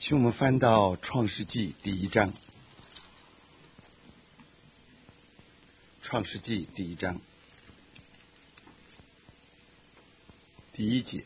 请我们翻到创世纪第1章。创世纪第1章第1节：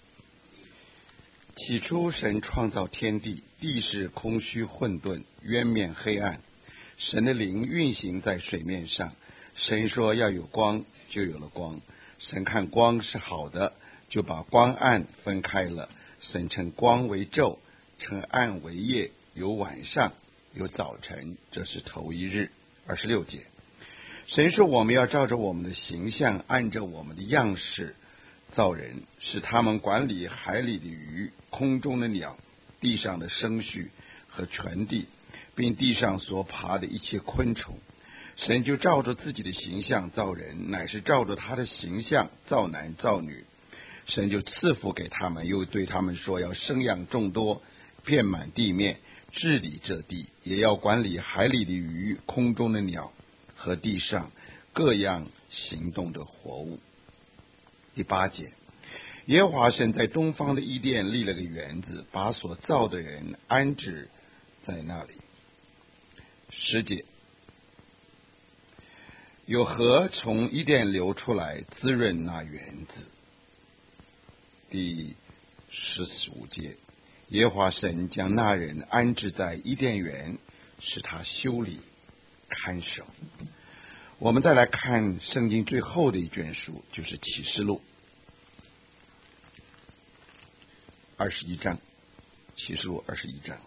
起初神创造天地，地是空虚混沌，渊面黑暗，神的灵运行在水面上。神说要有光，就有了光。神看光是好的，就把光暗分开了。神称光为昼，称暗为夜，有晚上，有早晨，这是头一日。26节，神说我们要照着我们的形象，按着我们的样式造人，使他们管理海里的鱼，空中的鸟，地上的牲畜和全地，并地上所爬的一切昆虫。神就照着自己的形象造人，乃是照着他的形象造男造女。神就赐福给他们，又对他们说，要生养众多，遍满地面，治理这地，也要管理海里的鱼，空中的鸟和地上各样行动的活物。第8节，耶和华神在东方的伊甸立了个园子，把所造的人安置在那里。10节，有河从伊甸流出来，滋润那园子。第15节，耶和华神将那人安置在伊甸园，使他修理看守。我们再来看圣经最后的一卷书，就是启示录21章。启示录21章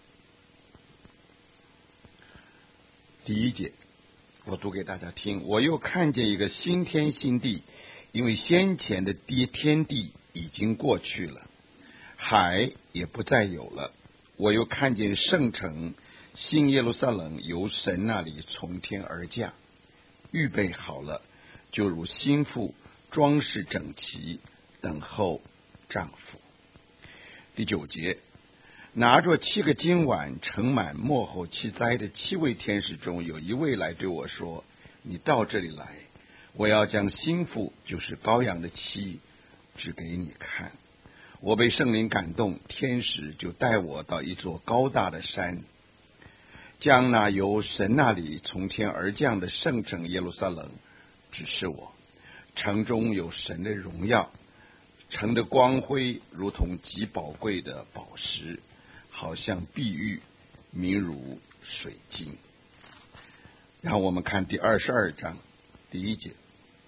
第1节，我读给大家听。我又看见一个新天新地，因为先前的天地已经过去了，海也不再有了。我又看见圣城新耶路撒冷由神那里从天而降，预备好了，就如新妇装饰整齐，等候丈夫。第9节，拿着7个金碗盛满末后7灾的7位天使中，有一位来对我说，你到这里来，我要将新妇，就是羔羊的妻，指给你看。我被圣灵感动，天使就带我到一座高大的山，将那由神那里从天而降的圣城耶路撒冷指示我。城中有神的荣耀，城的光辉如同极宝贵的宝石，好像碧玉，明如水晶。让我们看第22章第1节。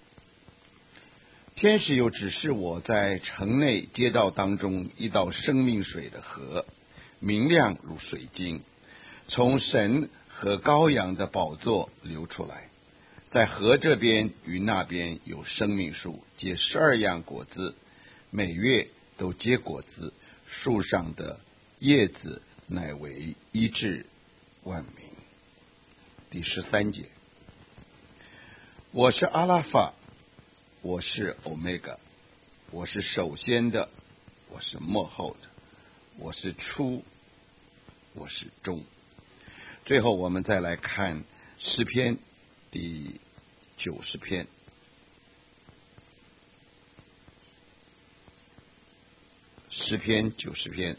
天使又指示我在城内街道当中一道生命水的河，明亮如水晶，从神和羔羊的宝座流出来。在河这边与那边有生命树，结12样果子，每月都结果子，树上的叶子乃为医治万民。第13节，我是阿拉法，我是欧米伽，我是首先的，我是末后的，我是初，我是终。最后我们再来看诗篇第90篇。诗篇90篇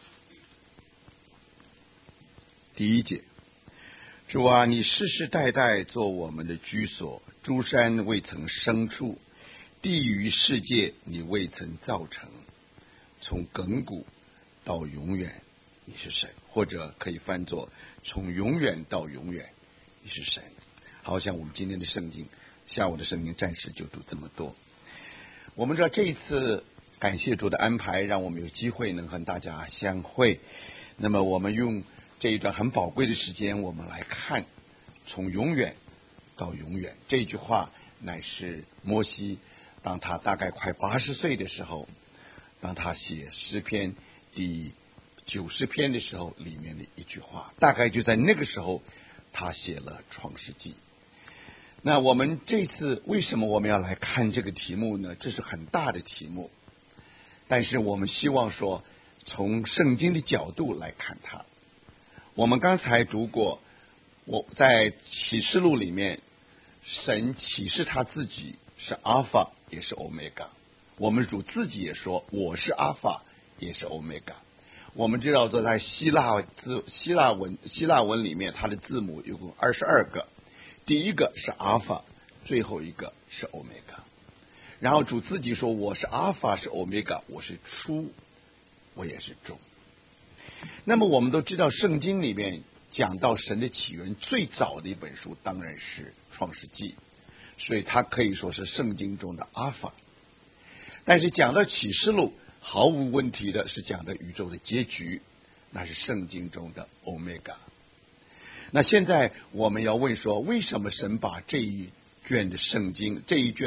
第1节，主啊，你世世代代做我们的居所，诸山未曾生出，地与世界你未曾造成，从亘古到永远你是神，或者可以翻作从永远到永远你是神。好像我们今天的圣经，下午的圣经暂时就读这么多。我们知道这一次感谢主的安排，让我们有机会能和大家相会。那么我们用这一段很宝贵的时间，我们来看从永远到永远。这句话乃是摩西当他大概快80岁的时候，当他写诗篇第90篇的时候里面的一句话，大概就在那个时候他写了创世纪。那我们这次为什么我们要来看这个题目呢？这是很大的题目，但是我们希望说从圣经的角度来看它。我们刚才读过，我在启示录里面，神启示他自己是阿法也是欧米伽，我们主自己也说我是阿法也是欧米伽。 我们知道说在希腊文里面，它的字母有共22个，第一个是阿尔法，最后一个是欧米伽。然后主自己说，我是阿尔法，是欧米伽，我是初，我也是终。那么我们都知道圣经里面讲到神的起源最早的一本书当然是创世纪，所以它可以说是圣经中的阿尔法。但是讲到启示录，毫无问题的是讲的宇宙的结局，那是圣经中的欧米伽。那现在我们要问说，为什么神把这一卷的圣经，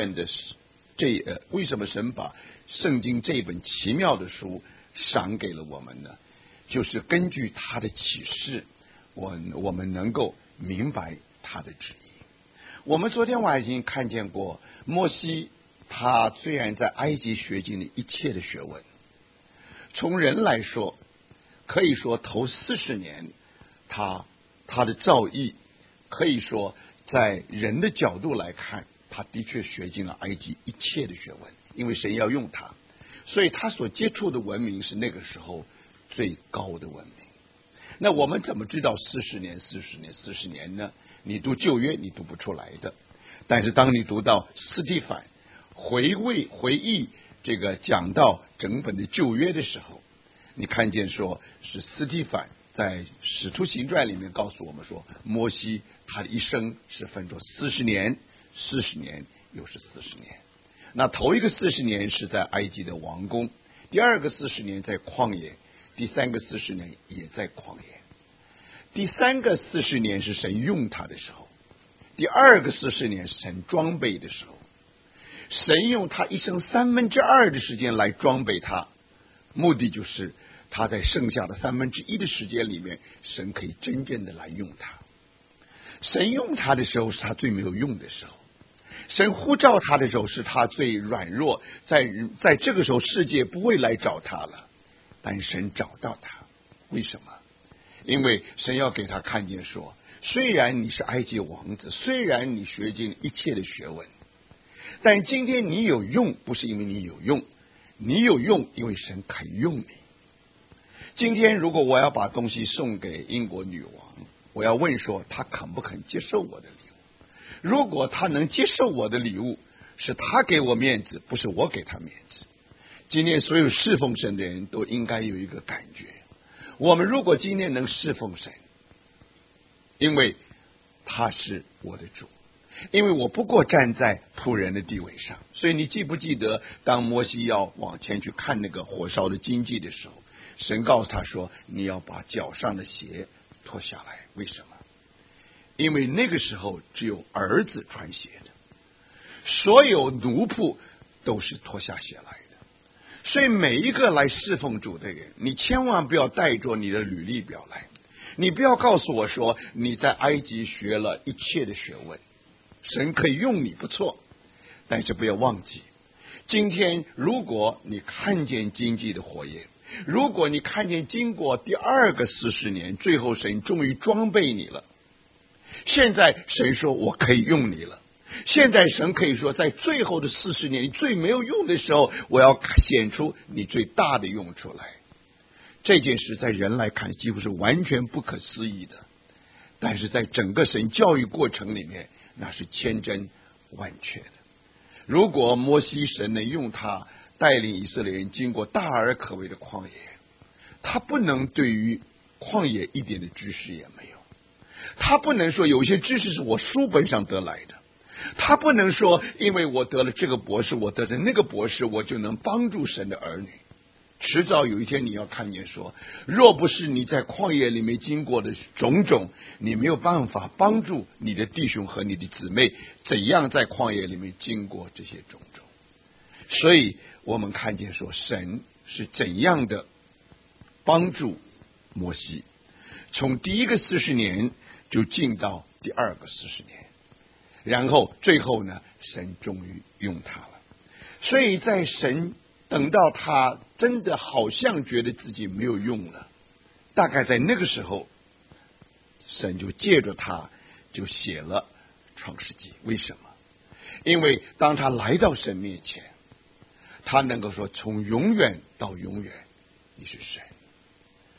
为什么神把圣经这本奇妙的书赏给了我们呢？就是根据他的启示，我们能够明白他的旨意。我们昨天晚上已经看见过，摩西他虽然在埃及学尽了一切的学问，从人来说，可以说头40年，他的造诣，可以说在人的角度来看，他的确学尽了埃及一切的学问，因为神要用他，所以他所接触的文明是那个时候最高的文明。那我们怎么知道40年呢？你读旧约你读不出来的，但是当你读到司提反回忆这个讲到整本的旧约的时候，你看见说是司提反在使徒行传里面告诉我们说，摩西他的一生是分作40年又是40年。那头一个40年是在埃及的王宫，第二个40年在旷野，第三个40年也在旷野。第三个40年是神用他的时候，第二个40年是神装备的时候。神用他一生2/3的时间来装备他，目的就是他在剩下的1/3的时间里面，神可以真正的来用他。神用他的时候是他最没有用的时候，神呼召他的时候是他最软弱，在这个时候世界不会来找他了，但神找到他。为什么？因为神要给他看见说，虽然你是埃及王子，虽然你学尽一切的学问，但今天你有用，不是因为你有用，你有用因为神肯用你。今天如果我要把东西送给英国女王，我要问说她肯不肯接受我的礼物。如果她能接受我的礼物，是她给我面子，不是我给她面子。今天所有侍奉神的人都应该有一个感觉，我们如果今天能侍奉神，因为他是我的主，因为我不过站在仆人的地位上。所以你记不记得当摩西要往前去看那个火烧的荆棘的时候，神告诉他说，你要把脚上的鞋脱下来。为什么？因为那个时候只有儿子穿鞋的，所有奴仆都是脱下鞋来的。所以每一个来侍奉主的人，你千万不要带着你的履历表来，你不要告诉我说你在埃及学了一切的学问，神可以用你不错，但是不要忘记，今天如果你看见荆棘的火焰，如果你看见经过第二个40年，最后神终于装备你了，现在神说我可以用你了，现在神可以说在最后的40年你最没有用的时候，我要显出你最大的用出来。这件事在人来看几乎是完全不可思议的，但是在整个神教育过程里面，那是千真万确的。如果摩西神能用他带领以色列人经过大而可畏的旷野，他不能对于旷野一点的知识也没有，他不能说有些知识是我书本上得来的，他不能说因为我得了这个博士，我得了那个博士，我就能帮助神的儿女。迟早有一天你要看见说，若不是你在旷野里面经过的种种，你没有办法帮助你的弟兄和你的姊妹怎样在旷野里面经过这些种种。所以我们看见说，神是怎样的帮助摩西，从第一个40年就进到第二个40年，然后最后呢，神终于用他了。所以在神等到他真的好像觉得自己没有用了，大概在那个时候，神就借着他就写了创世纪。为什么？因为当他来到神面前，他能够说从永远到永远你是神，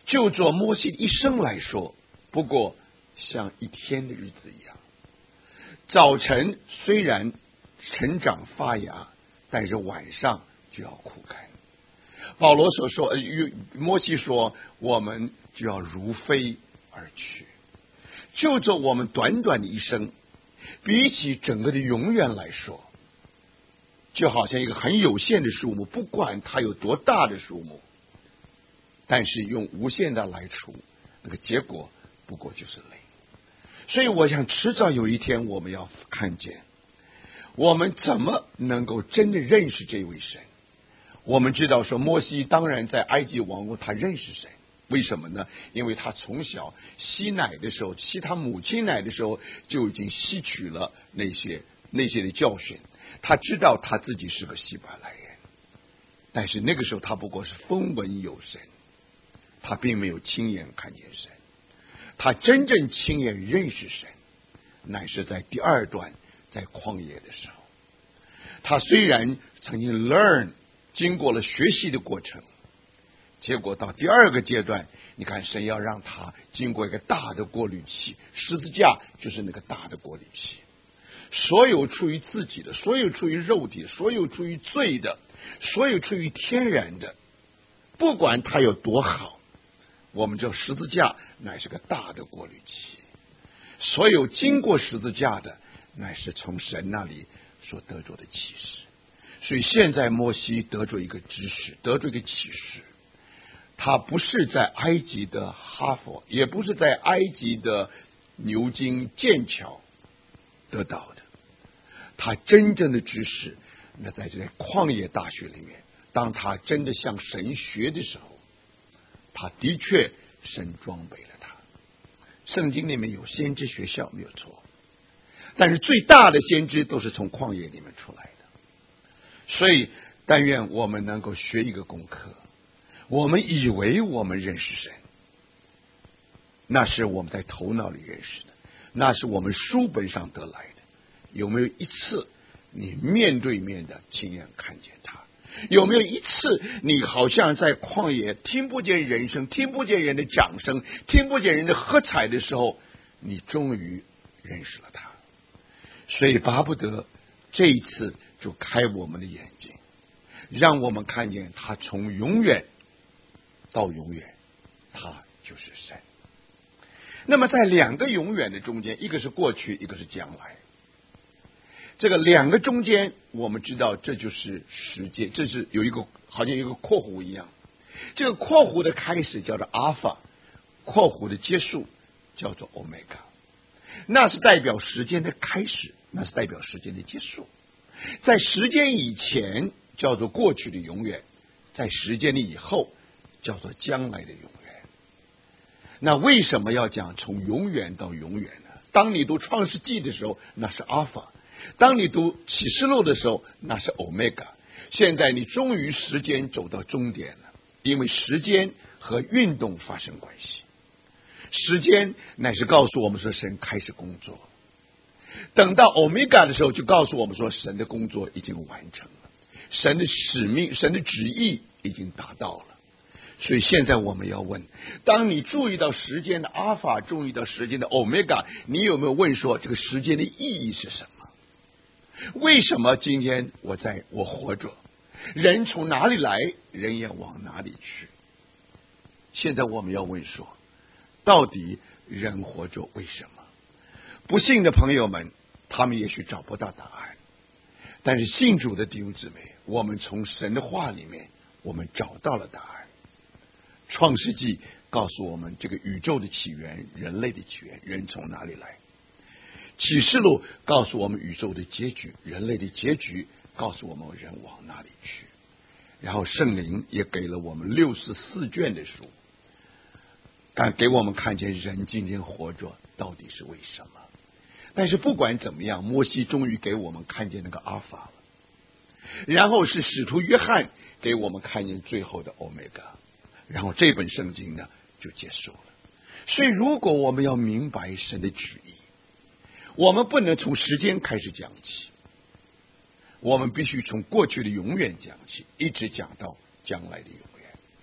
就做摩西的一生来说，不过像一天的日子一样。早晨虽然成长发芽，但是晚上就要枯干。保罗所说，摩西说，我们就要如飞而去。就做我们短短的一生，比起整个的永远来说，就好像一个很有限的数目，不管它有多大的数目，但是用无限的来除，那个结果不过就是零。所以我想迟早有一天我们要看见，我们怎么能够真的认识这位神。我们知道说，摩西当然在埃及王国他认识神，为什么呢？因为他从小吸奶的时候，吸他母亲奶的时候，就已经吸取了那些的教训，他知道他自己是个希伯来人。但是那个时候他不过是风闻有神，他并没有亲眼看见神。他真正亲眼认识神，乃是在第二段，在旷野的时候。他虽然曾经 learn， 经过了学习的过程，结果到第二个阶段，你看神要让他经过一个大的过滤器，十字架就是那个大的过滤器。所有出于自己的，所有出于肉体，所有出于罪的，所有出于天然的，不管它有多好，我们知道十字架乃是个大的过滤器。所有经过十字架的，乃是从神那里所得着的启示。所以现在摩西得着一个知识，得着一个启示，他不是在埃及的哈佛，也不是在埃及的牛津剑桥得到的，他真正的知识，那在这旷野大学里面，当他真的向神学的时候，他的确神装备了他。圣经里面有先知学校没有错，但是最大的先知都是从旷野里面出来的。所以但愿我们能够学一个功课，我们以为我们认识神，那是我们在头脑里认识的，那是我们书本上得来的。有没有一次你面对面的亲眼看见他？有没有一次你好像在旷野听不见人声，听不见人的掌声，听不见人的喝彩的时候，你终于认识了他？所以巴不得这一次就开我们的眼睛，让我们看见他从永远到永远，他就是神。那么在两个永远的中间，一个是过去，一个是将来。这个两个中间，我们知道这就是时间，这是有一个好像有一个括弧一样。这个括弧的开始叫做阿法，括弧的结束叫做欧米伽。那是代表时间的开始，那是代表时间的结束。在时间以前叫做过去的永远，在时间的以后叫做将来的永远。那为什么要讲从永远到永远呢？当你读创世纪的时候，那是阿法；当你读启示录的时候，那是欧米伽。现在你终于时间走到终点了，因为时间和运动发生关系。时间乃是告诉我们说神开始工作，等到欧米伽的时候，就告诉我们说神的工作已经完成了，神的使命，神的旨意已经达到了。所以现在我们要问，当你注意到时间的阿法，注意到时间的欧米伽，你有没有问说这个时间的意义是什么？为什么今天我活着？人从哪里来，人也往哪里去？现在我们要问说，到底人活着为什么？不信的朋友们，他们也许找不到答案，但是信主的弟兄姊妹，我们从神的话里面，我们找到了答案。创世纪告诉我们这个宇宙的起源，人类的起源，人从哪里来？启示录告诉我们宇宙的结局，人类的结局，告诉我们人往哪里去。然后圣灵也给了我们64卷的书，给我们看见人今天活着到底是为什么。但是不管怎么样，摩西终于给我们看见那个阿法了，然后是使徒约翰给我们看见最后的欧米伽，然后这本圣经呢就结束了。所以如果我们要明白神的旨意，我们不能从时间开始讲起，我们必须从过去的永远讲起，一直讲到将来的永远。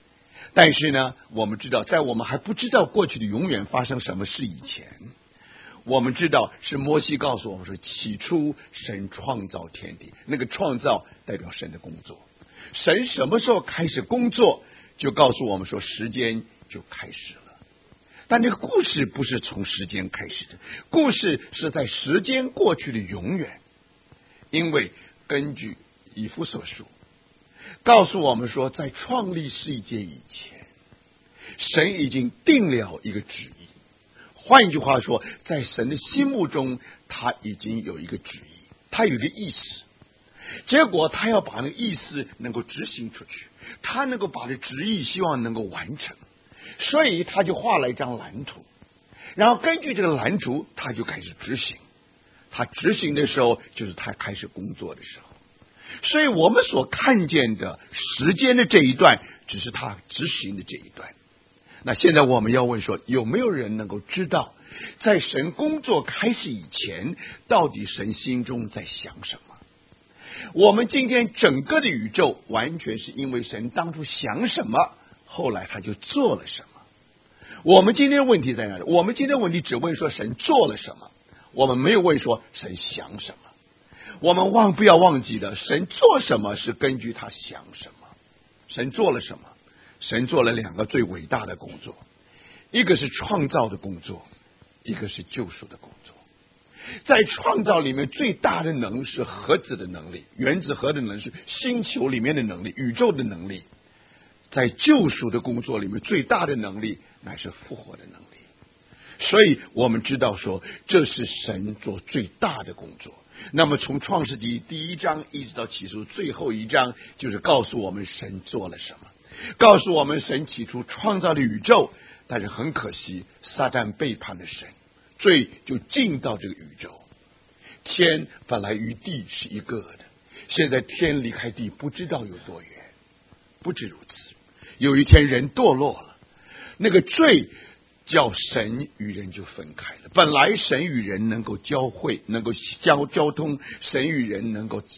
但是呢，我们知道，在我们还不知道过去的永远发生什么事以前，我们知道是摩西告诉我们说，起初神创造天地，那个创造代表神的工作。神什么时候开始工作，就告诉我们说时间就开始了。但这个故事不是从时间开始的，故事是在时间过去的永远。因为根据以弗所书告诉我们说，在创立世界以前，神已经定了一个旨意。换一句话说，在神的心目中，他已经有一个旨意，他有一个意思。结果他要把那个意思能够执行出去，他能够把这旨意希望能够完成，所以他就画了一张蓝图，然后根据这个蓝图，他就开始执行。他执行的时候，就是他开始工作的时候。所以我们所看见的时间的这一段，只是他执行的这一段。那现在我们要问说，有没有人能够知道，在神工作开始以前，到底神心中在想什么？我们今天整个的宇宙，完全是因为神当初想什么，后来他就做了什么。我们今天问题在哪里？我们今天问题只问说神做了什么，我们没有问说神想什么。我们不要忘记了，神做什么是根据他想什么。神做了什么？神做了2个最伟大的工作，一个是创造的工作，一个是救赎的工作。在创造里面最大的能是核子的能力，原子核的能力是星球里面的能力，宇宙的能力。在救赎的工作里面最大的能力乃是复活的能力。所以我们知道说，这是神做最大的工作。那么从创世纪第1章一直到启示最后1章，就是告诉我们神做了什么，告诉我们神起初创造了宇宙，但是很可惜撒旦背叛了神，罪就进到这个宇宙。天本来与地是一个的，现在天离开地不知道有多远。不止如此，有一天人堕落了，那个罪叫神与人就分开了。本来神与人能够交汇，能够交通，神与人能够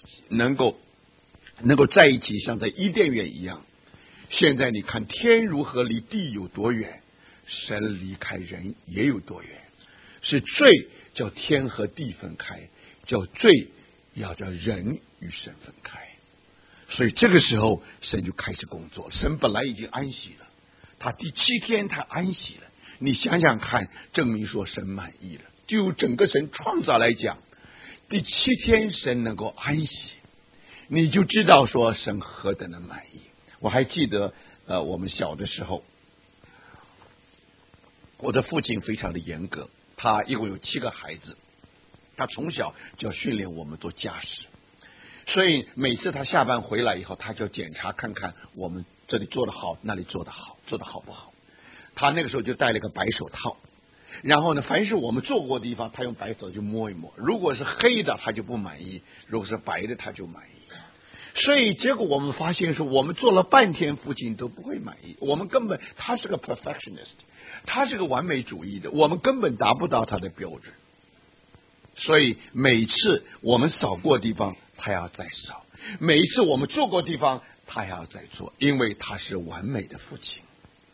在一起，像在伊甸园一样。现在你看天如何离地有多远，神离开人也有多远。是罪叫天和地分开，叫罪要叫人与神分开。所以这个时候神就开始工作。神本来已经安息了，他第7天他安息了。你想想看，证明说神满意了。就整个神创造来讲，第7天神能够安息，你就知道说神何等的满意。我还记得我们小的时候，我的父亲非常的严格，他一共有7个孩子，他从小就要训练我们做家事。所以每次他下班回来以后，他就检查看看我们这里做得好，那里做得好，做得好不好。他那个时候就戴了个白手套，然后呢，凡是我们做过的地方，他用白手就摸一摸，如果是黑的他就不满意，如果是白的他就满意。所以结果我们发现说，我们做了半天父亲都不会满意。我们根本他是个 perfectionist， 他是个完美主义的，我们根本达不到他的标准。所以每次我们扫过地方他要再扫，每一次我们做过地方他要再做，因为他是完美的父亲。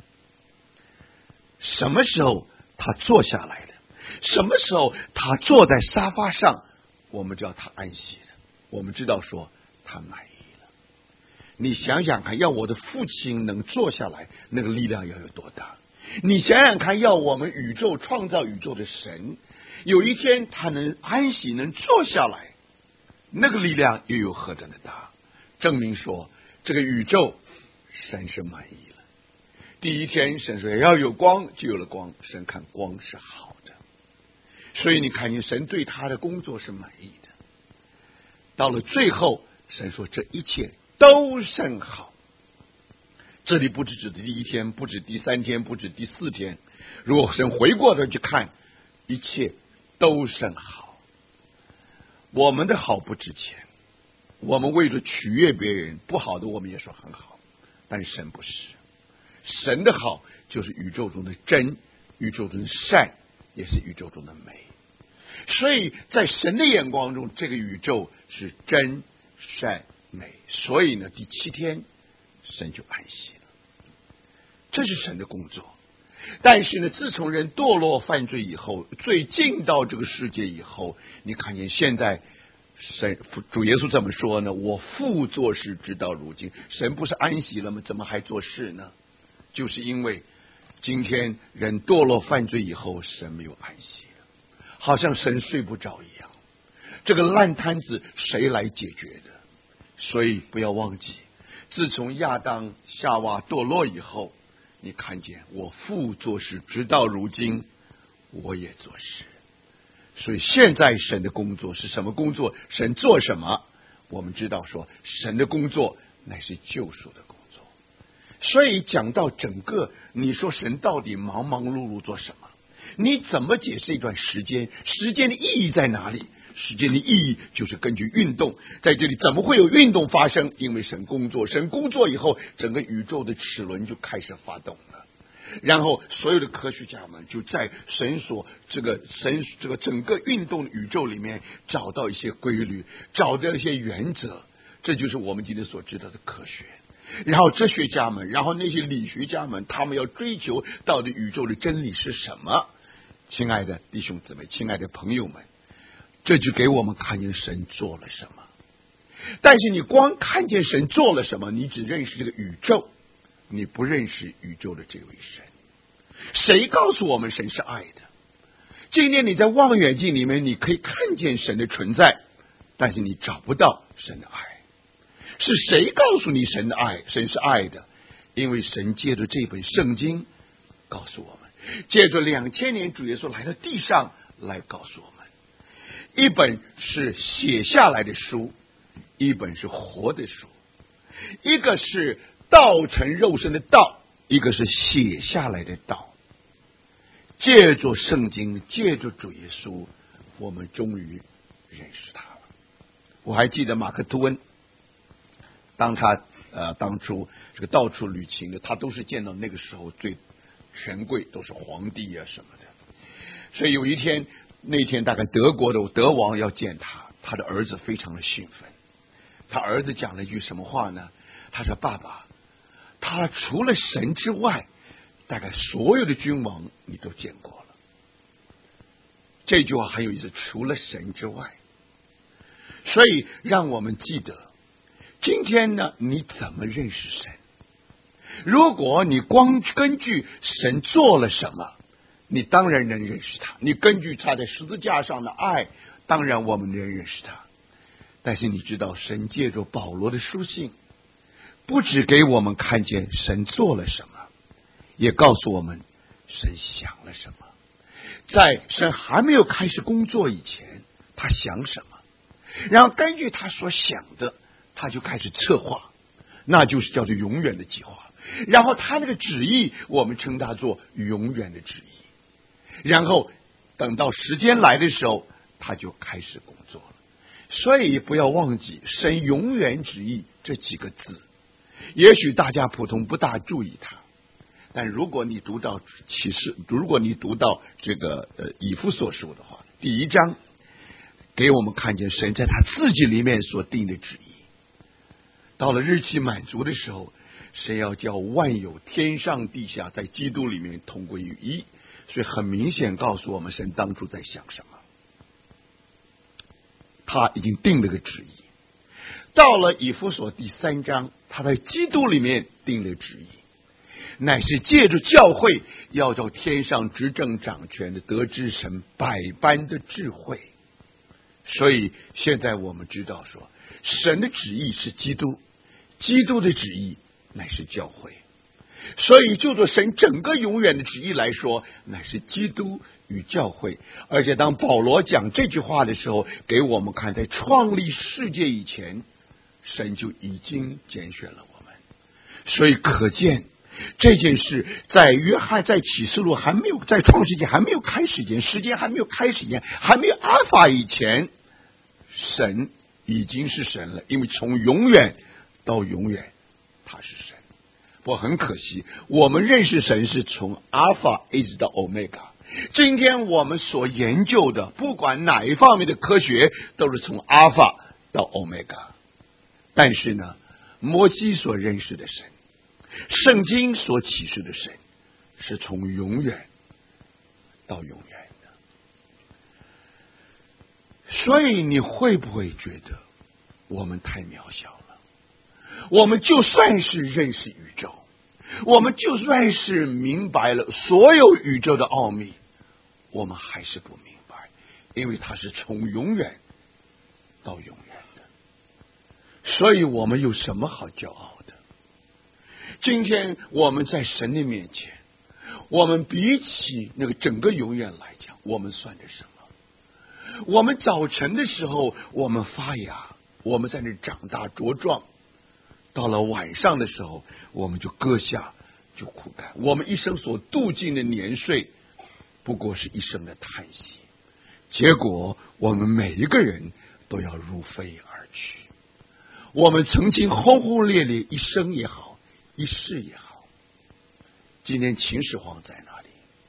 什么时候他坐下来了，什么时候他坐在沙发上，我们知道他安息了，我们知道说他满意了。你想想看，要我的父亲能坐下来，那个力量要有多大？你想想看，要我们宇宙创造宇宙的神，有一天他能安息，能坐下来，那个力量又有何等的大？证明说这个宇宙神是满意了。第1天神说要有光，就有了光，神看光是好的。所以你看见神对他的工作是满意的。到了最后神说这一切都甚好。这里不只指第1天，不止第3天，不止第4天，如果神回过头去看，一切都甚好。我们的好不值钱，我们为了取悦别人，不好的我们也说很好，但是神不是。神的好就是宇宙中的真，宇宙中的善，也是宇宙中的美。所以在神的眼光中，这个宇宙是真善美。所以呢，第7天神就安息了。 这是神的工作。但是呢，自从人堕落犯罪以后，罪进到这个世界以后，你看见现在神主耶稣怎么说呢？我父做事直到如今。神不是安息了吗？怎么还做事呢？就是因为今天人堕落犯罪以后，神没有安息了，好像神睡不着一样。这个烂摊子谁来解决的？所以不要忘记，自从亚当夏娃堕落以后，你看见我父做事直到如今，我也做事。所以现在神的工作是什么工作？神做什么？我们知道说神的工作乃是救赎的工作。所以讲到整个，你说神到底忙忙碌碌做什么？你怎么解释一段时间？时间的意义在哪里？时间的意义就是根据运动，在这里怎么会有运动发生？因为神工作，神工作以后，整个宇宙的齿轮就开始发动了。然后所有的科学家们就在神这个整个运动宇宙里面找到一些规律，找到一些原则，这就是我们今天所知道的科学。然后哲学家们，然后那些理学家们，他们要追求到底宇宙的真理是什么。亲爱的弟兄姊妹，亲爱的朋友们，这就给我们看见神做了什么。但是你光看见神做了什么，你只认识这个宇宙，你不认识宇宙的这位神。谁告诉我们神是爱的？今天你在望远镜里面，你可以看见神的存在，但是你找不到神的爱。是谁告诉你神的爱？神是爱的，因为神借着这本圣经告诉我们，借着2000年主耶稣来到地上来告诉我们。一本是写下来的书，一本是活的书，一个是道成肉身的道，一个是写下来的道。借着圣经，借着主耶稣，我们终于认识他了。我还记得马克吐温，当初这个到处旅行的，他都是见到那个时候最权贵，都是皇帝啊什么的。所以有一天，那天大概德国的德王要见他，他的儿子非常的兴奋。他儿子讲了一句什么话呢？他说：“爸爸，他除了神之外，大概所有的君王你都见过了。”这句话很有意思，除了神之外。所以让我们记得，今天呢，你怎么认识神？如果你光根据神做了什么，你当然能认识他。你根据他在十字架上的爱，当然我们能认识他。但是你知道，神借着保罗的书信，不只给我们看见神做了什么，也告诉我们神想了什么。在神还没有开始工作以前，他想什么，然后根据他所想的，他就开始策划，那就是叫做永远的计划。然后他那个旨意，我们称他做永远的旨意。然后等到时间来的时候，他就开始工作了。所以不要忘记神永远旨意这几个字，也许大家普通不大注意它，但如果你读到启示，如果你读到这个以弗所书的话，第1章给我们看见神在他自己里面所定的旨意。到了日期满足的时候，神要叫万有天上地下在基督里面同归于一。所以很明显告诉我们神当初在想什么，他已经定了个旨意。到了以弗所第3章，他在基督里面定了旨意，乃是借着教会要叫天上执政掌权的得知神百般的智慧。所以现在我们知道说，神的旨意是基督，基督的旨意乃是教会。所以就做神整个永远的旨意来说，乃是基督与教会。而且当保罗讲这句话的时候，给我们看在创立世界以前，神就已经拣选了我们。所以可见这件事在约翰在启示录还没有，在创世纪还没有开始前，时间还没有开始前，还没有阿尔法以前，神已经是神了。因为从永远到永远他是神。不过很可惜，我们认识神是从阿尔法一直到欧米伽。今天我们所研究的，不管哪一方面的科学，都是从阿尔法到欧米伽。但是呢，摩西所认识的神， 圣经所启示的神是从永远到永远的。所以你会不会觉得我们太渺小了？我们就算是认识宇宙，我们就算是明白了所有宇宙的奥秘，我们还是不明白，因为它是从永远到永远的。所以我们有什么好骄傲的？今天我们在神的面前，我们比起那个整个永远来讲，我们算着什么？我们早晨的时候我们发芽，我们在那长大茁壮，到了晚上的时候我们就割下就枯干。我们一生所度尽的年岁不过是一生的叹息，结果我们每一个人都要入非而去。我们曾经轰轰烈烈一生也好，一世也好，今天秦始皇在哪里？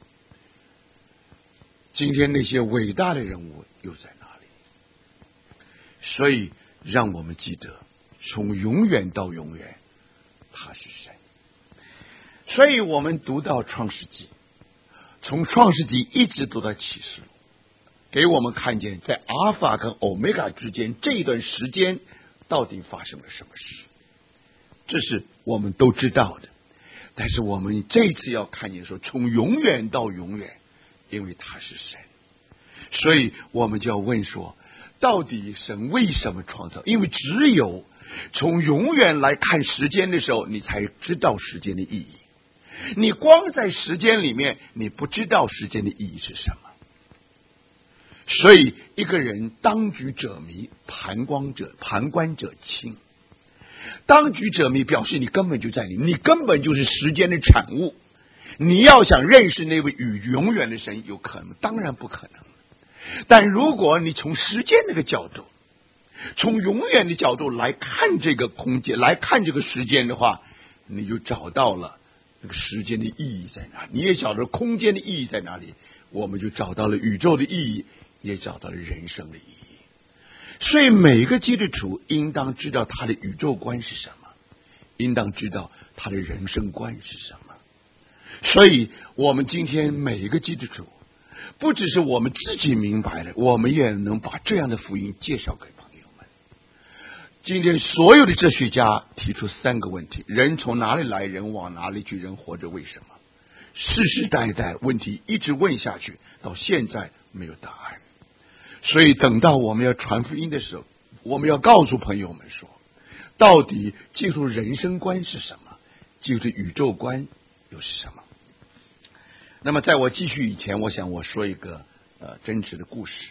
今天那些伟大的人物又在哪里？所以让我们记得，从永远到永远他是神。所以我们读到创世纪，从创世纪一直读到启示录，给我们看见在阿尔法跟欧米伽之间这一段时间到底发生了什么事，这是我们都知道的。但是我们这一次要看见说，从永远到永远，因为他是神，所以我们就要问说，到底神为什么创造？因为只有从永远来看时间的时候，你才知道时间的意义。你光在时间里面，你不知道时间的意义是什么。所以一个人当局者迷，旁观者清。当局者迷表示你根本就在里面，你根本就是时间的产物。你要想认识那位永远的神，有可能？当然不可能。但如果你从时间那个角度，从永远的角度来看这个空间，来看这个时间的话，你就找到了那个时间的意义在哪里，你也找到了空间的意义在哪里，我们就找到了宇宙的意义，也找到了人生的意义。所以每个基督徒应当知道他的宇宙观是什么，应当知道他的人生观是什么。所以我们今天每一个基督徒，不只是我们自己明白了，我们也能把这样的福音介绍给朋友们。今天所有的哲学家提出3个问题：人从哪里来，人往哪里去，人活着为什么？世世代代问题一直问下去，到现在没有答案。所以等到我们要传福音的时候，我们要告诉朋友们说，到底记住人生观是什么，记住宇宙观又是什么。那么在我继续以前，我想我说一个真实的故事，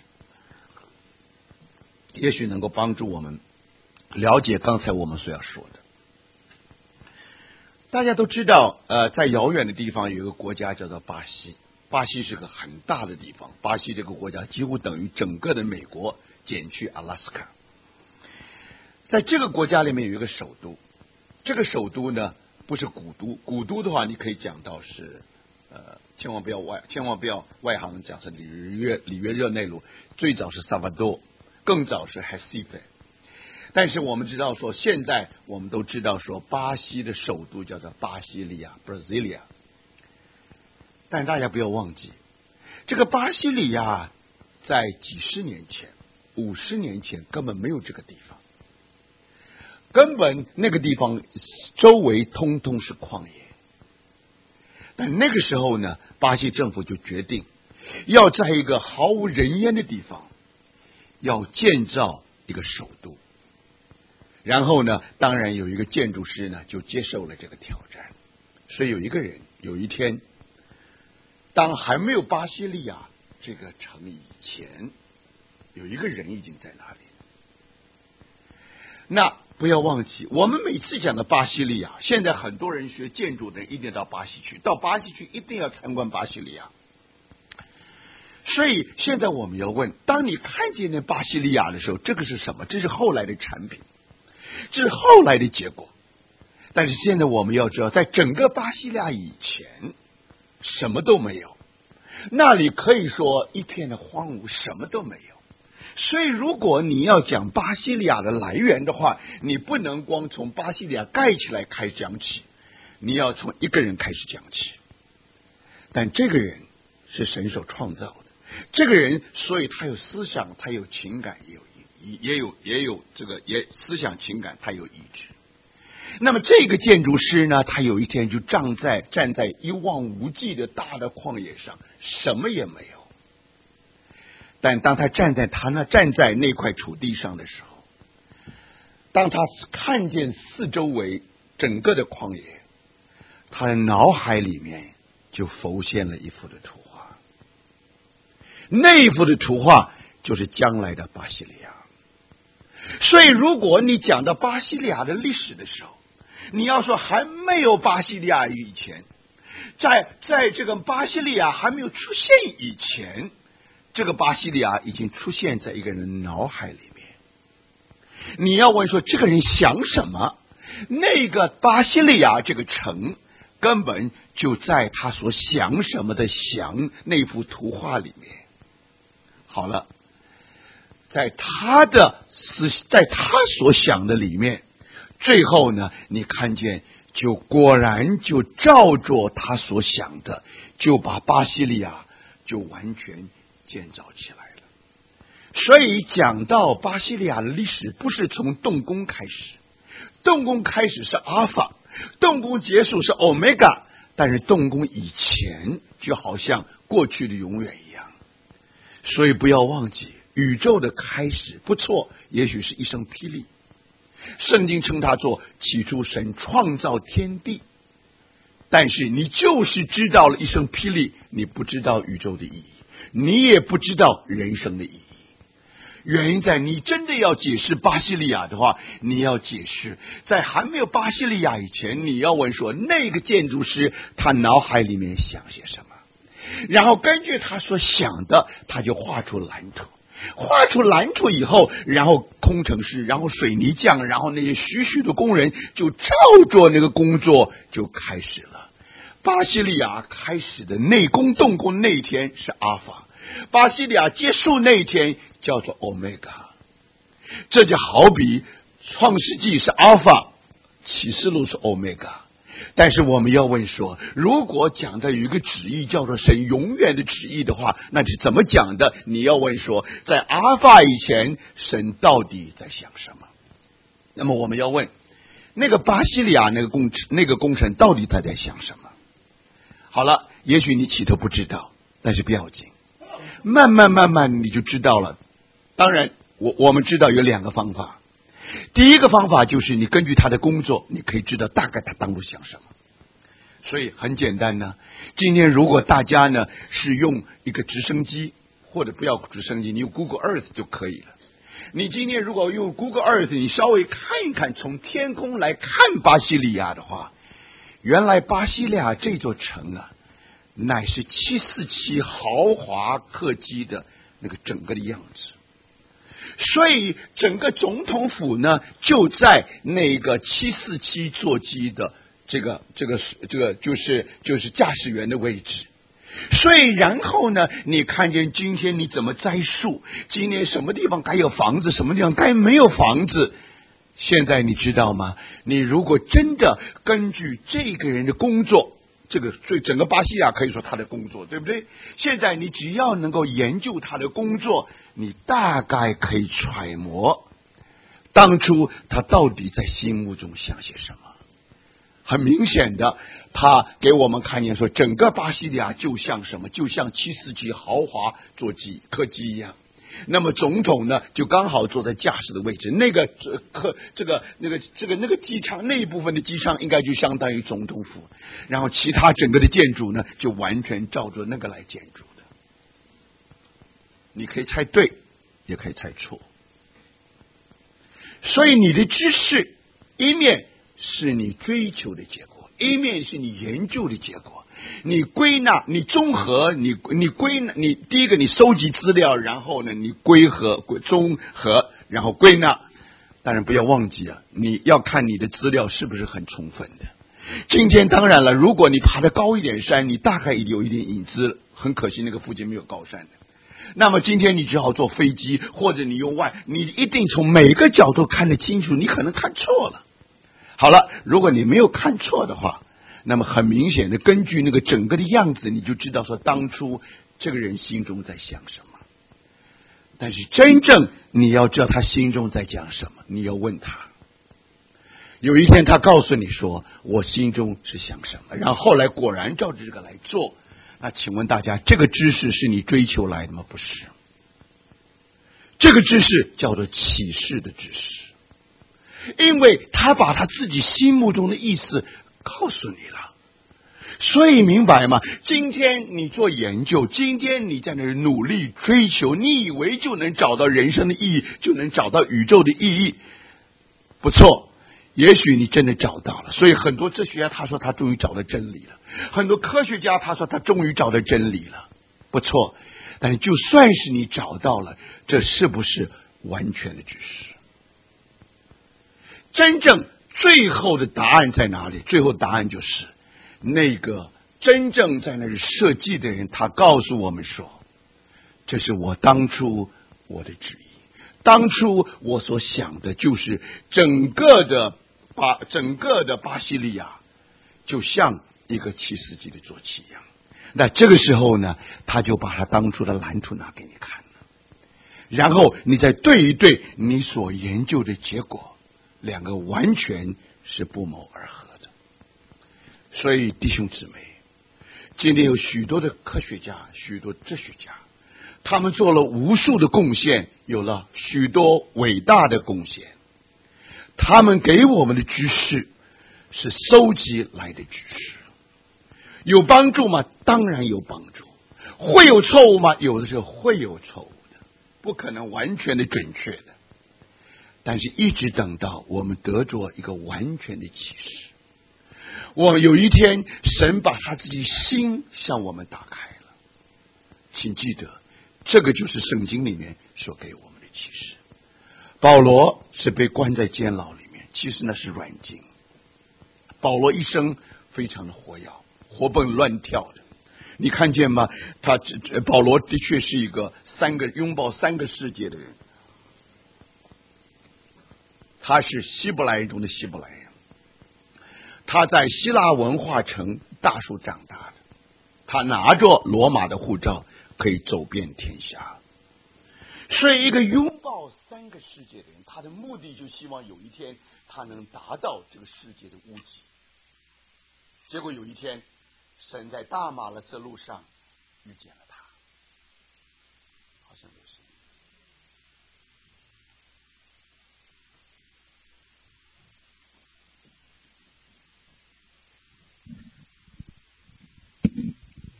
也许能够帮助我们了解刚才我们所要说的。大家都知道在遥远的地方有一个国家叫做巴西。巴西是个很大的地方，巴西这个国家几乎等于整个的美国减去阿拉斯加。在这个国家里面有一个首都，这个首都呢不是古都，古都的话你可以讲到是千万不要外行讲是里约热内卢，最早是萨瓦多，更早是海西菲。但是我们知道说，现在我们都知道说巴西的首都叫做巴西利亚 Brasilia。但大家不要忘记，这个巴西利亚在几十年前50年前根本没有这个地方，根本那个地方周围通通是旷野。但那个时候呢，巴西政府就决定要在一个毫无人烟的地方要建造一个首都。然后呢，当然有一个建筑师呢就接受了这个挑战。所以有一个人有一天，当还没有巴西利亚这个城以前，有一个人已经在那里。那不要忘记，我们每次讲的巴西利亚，现在很多人学建筑的人一定到巴西去，到巴西去一定要参观巴西利亚。所以现在我们要问，当你看见那巴西利亚的时候，这个是什么？这是后来的产品，这是后来的结果。但是现在我们要知道，在整个巴西利亚以前什么都没有，那里可以说一片的荒芜，什么都没有。所以如果你要讲巴西利亚的来源的话，你不能光从巴西利亚盖起来开始讲起， 你要从一个人开始讲起。但这个人是神所创造的，这个人所以他有思想，他有情感，也有这个思想情感，他有意志。那么这个建筑师呢，他有一天就站在一望无际的大的旷野上，什么也没有。但当他站在那块土地上的时候，当他看见四周围整个的旷野，他的脑海里面就浮现了一幅的图画。那一幅的图画就是将来的巴西利亚。所以如果你讲到巴西利亚的历史的时候，你要说还没有巴西利亚以前，在这个巴西利亚还没有出现以前，这个巴西利亚已经出现在一个人的脑海里面。你要问说这个人想什么，那个巴西利亚这个城根本就在他所想什么的想那幅图画里面。好了，在他所想的里面，最后呢，你看见就果然就照着他所想的，就把巴西利亚就完全建造起来了。所以讲到巴西利亚的历史，不是从动工开始，动工开始是阿尔法，动工结束是欧米伽，但是动工以前就好像过去的永远一样。所以不要忘记，宇宙的开始不错，也许是一声霹雳。圣经称它做起初神创造天地，但是你就是知道了一声霹雳，你不知道宇宙的意义，你也不知道人生的意义。原因在你真的要解释巴西利亚的话，你要解释在还没有巴西利亚以前，你要问说那个建筑师他脑海里面想些什么，然后根据他所想的，他就画出蓝图。画出蓝图以后，然后工程师，然后水泥匠，然后那些许许的工人就照着那个工作就开始了。巴西利亚开始的内工动工那一天是阿法，巴西利亚结束那一天叫做欧米伽。这就好比创世纪是阿法，启示录是欧米伽。但是我们要问说，如果讲的有一个旨意叫做神永远的旨意的话，那是怎么讲的？你要问说，在阿尔法以前神到底在想什么？那么我们要问，那个巴西利亚那个工程到底他在想什么？好了，也许你起头不知道，但是不要紧，慢慢你就知道了。当然我们知道有两个方法。第一个方法就是你根据他的工作，你可以知道大概他当初想什么。所以很简单呢，今天如果大家呢是用一个直升机，或者不要直升机，你用 Google Earth 就可以了。你今天如果用 Google Earth， 你稍微看一看，从天空来看巴西利亚的话，原来巴西利亚这座城啊，乃是747豪华客机的那个整个的样子。所以整个总统府呢，就在那个747座机的这个就是驾驶员的位置。所以然后呢，你看见今天你怎么栽树，今天什么地方该有房子，什么地方该没有房子。现在你知道吗？你如果真的根据这个人的工作，所以整个巴西利亚可以说他的工作，对不对？现在你只要能够研究他的工作，你大概可以揣摩当初他到底在心目中想些什么。很明显的，他给我们看见说，整个巴西利亚就像什么？就像747豪华座机客机一样。那么总统呢，就刚好坐在驾驶的位置。那个机场那一部分的机场应该就相当于总统府，然后其他整个的建筑呢，就完全照着那个来建筑的。你可以猜对，也可以猜错。所以你的知识一面是你追求的结果，一面是你研究的结果。你归纳，你综合，你归纳，你第一个你收集资料，然后呢你综合，然后归纳。当然不要忘记啊，你要看你的资料是不是很充分的。今天当然了，如果你爬得高一点山，你大概有一点影子，很可惜那个附近没有高山的。那么今天你只好坐飞机，或者你用你一定从每个角度看得清楚，你可能看错了。好了，如果你没有看错的话， 那么很明显的，根据那个整个的样子，你就知道说当初这个人心中在想什么。但是真正你要知道他心中在讲什么，你要问他。有一天他告诉你说我心中是想什么，然后后来果然照着这个来做，那请问大家，这个知识是你追求来的吗？不是，这个知识叫做启示的知识，因为他把他自己心目中的意思告诉你了。所以明白吗？今天你做研究，今天你在那努力追求，你以为就能找到人生的意义，就能找到宇宙的意义，不错，也许你真的找到了。所以很多哲学家他说他终于找到真理了，很多科学家他说他终于找到真理了，不错。但是就算是你找到了，这是不是完全的知识？真正最后的答案在哪里？最后答案就是那个真正在那里设计的人，他告诉我们说，这是我当初我的旨意，当初我所想的就是整个的巴西利亚就像一个7世纪的坐骑一样。那这个时候呢，他就把他当初的蓝图拿给你看了，然后你再对一对你所研究的结果，两个完全是不谋而合的。所以弟兄姊妹，今天有许多的科学家，许多哲学家，他们做了无数的贡献，有了许多伟大的贡献。他们给我们的知识是收集来的知识，有帮助吗？当然有帮助。会有错误吗？有的时候会有错误的，不可能完全的准确的。但是一直等到我们得着一个完全的启示，我有一天神把他自己心向我们打开了，请记得，这个就是圣经里面所给我们的启示。保罗是被关在监牢里面，其实那是软禁。保罗一生非常的活跃，活蹦乱跳的，你看见吗？保罗的确是一个拥抱3个世界的人，他是希伯来人中的希伯来人，他在希腊文化城大树长大的，他拿着罗马的护照，可以走遍天下。所以一个拥抱3个世界的人，他的目的就希望有一天他能达到这个世界的屋脊。结果有一天，神在大马勒色路上遇见了他，好像有声音。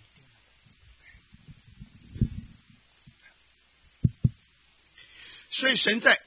所以神在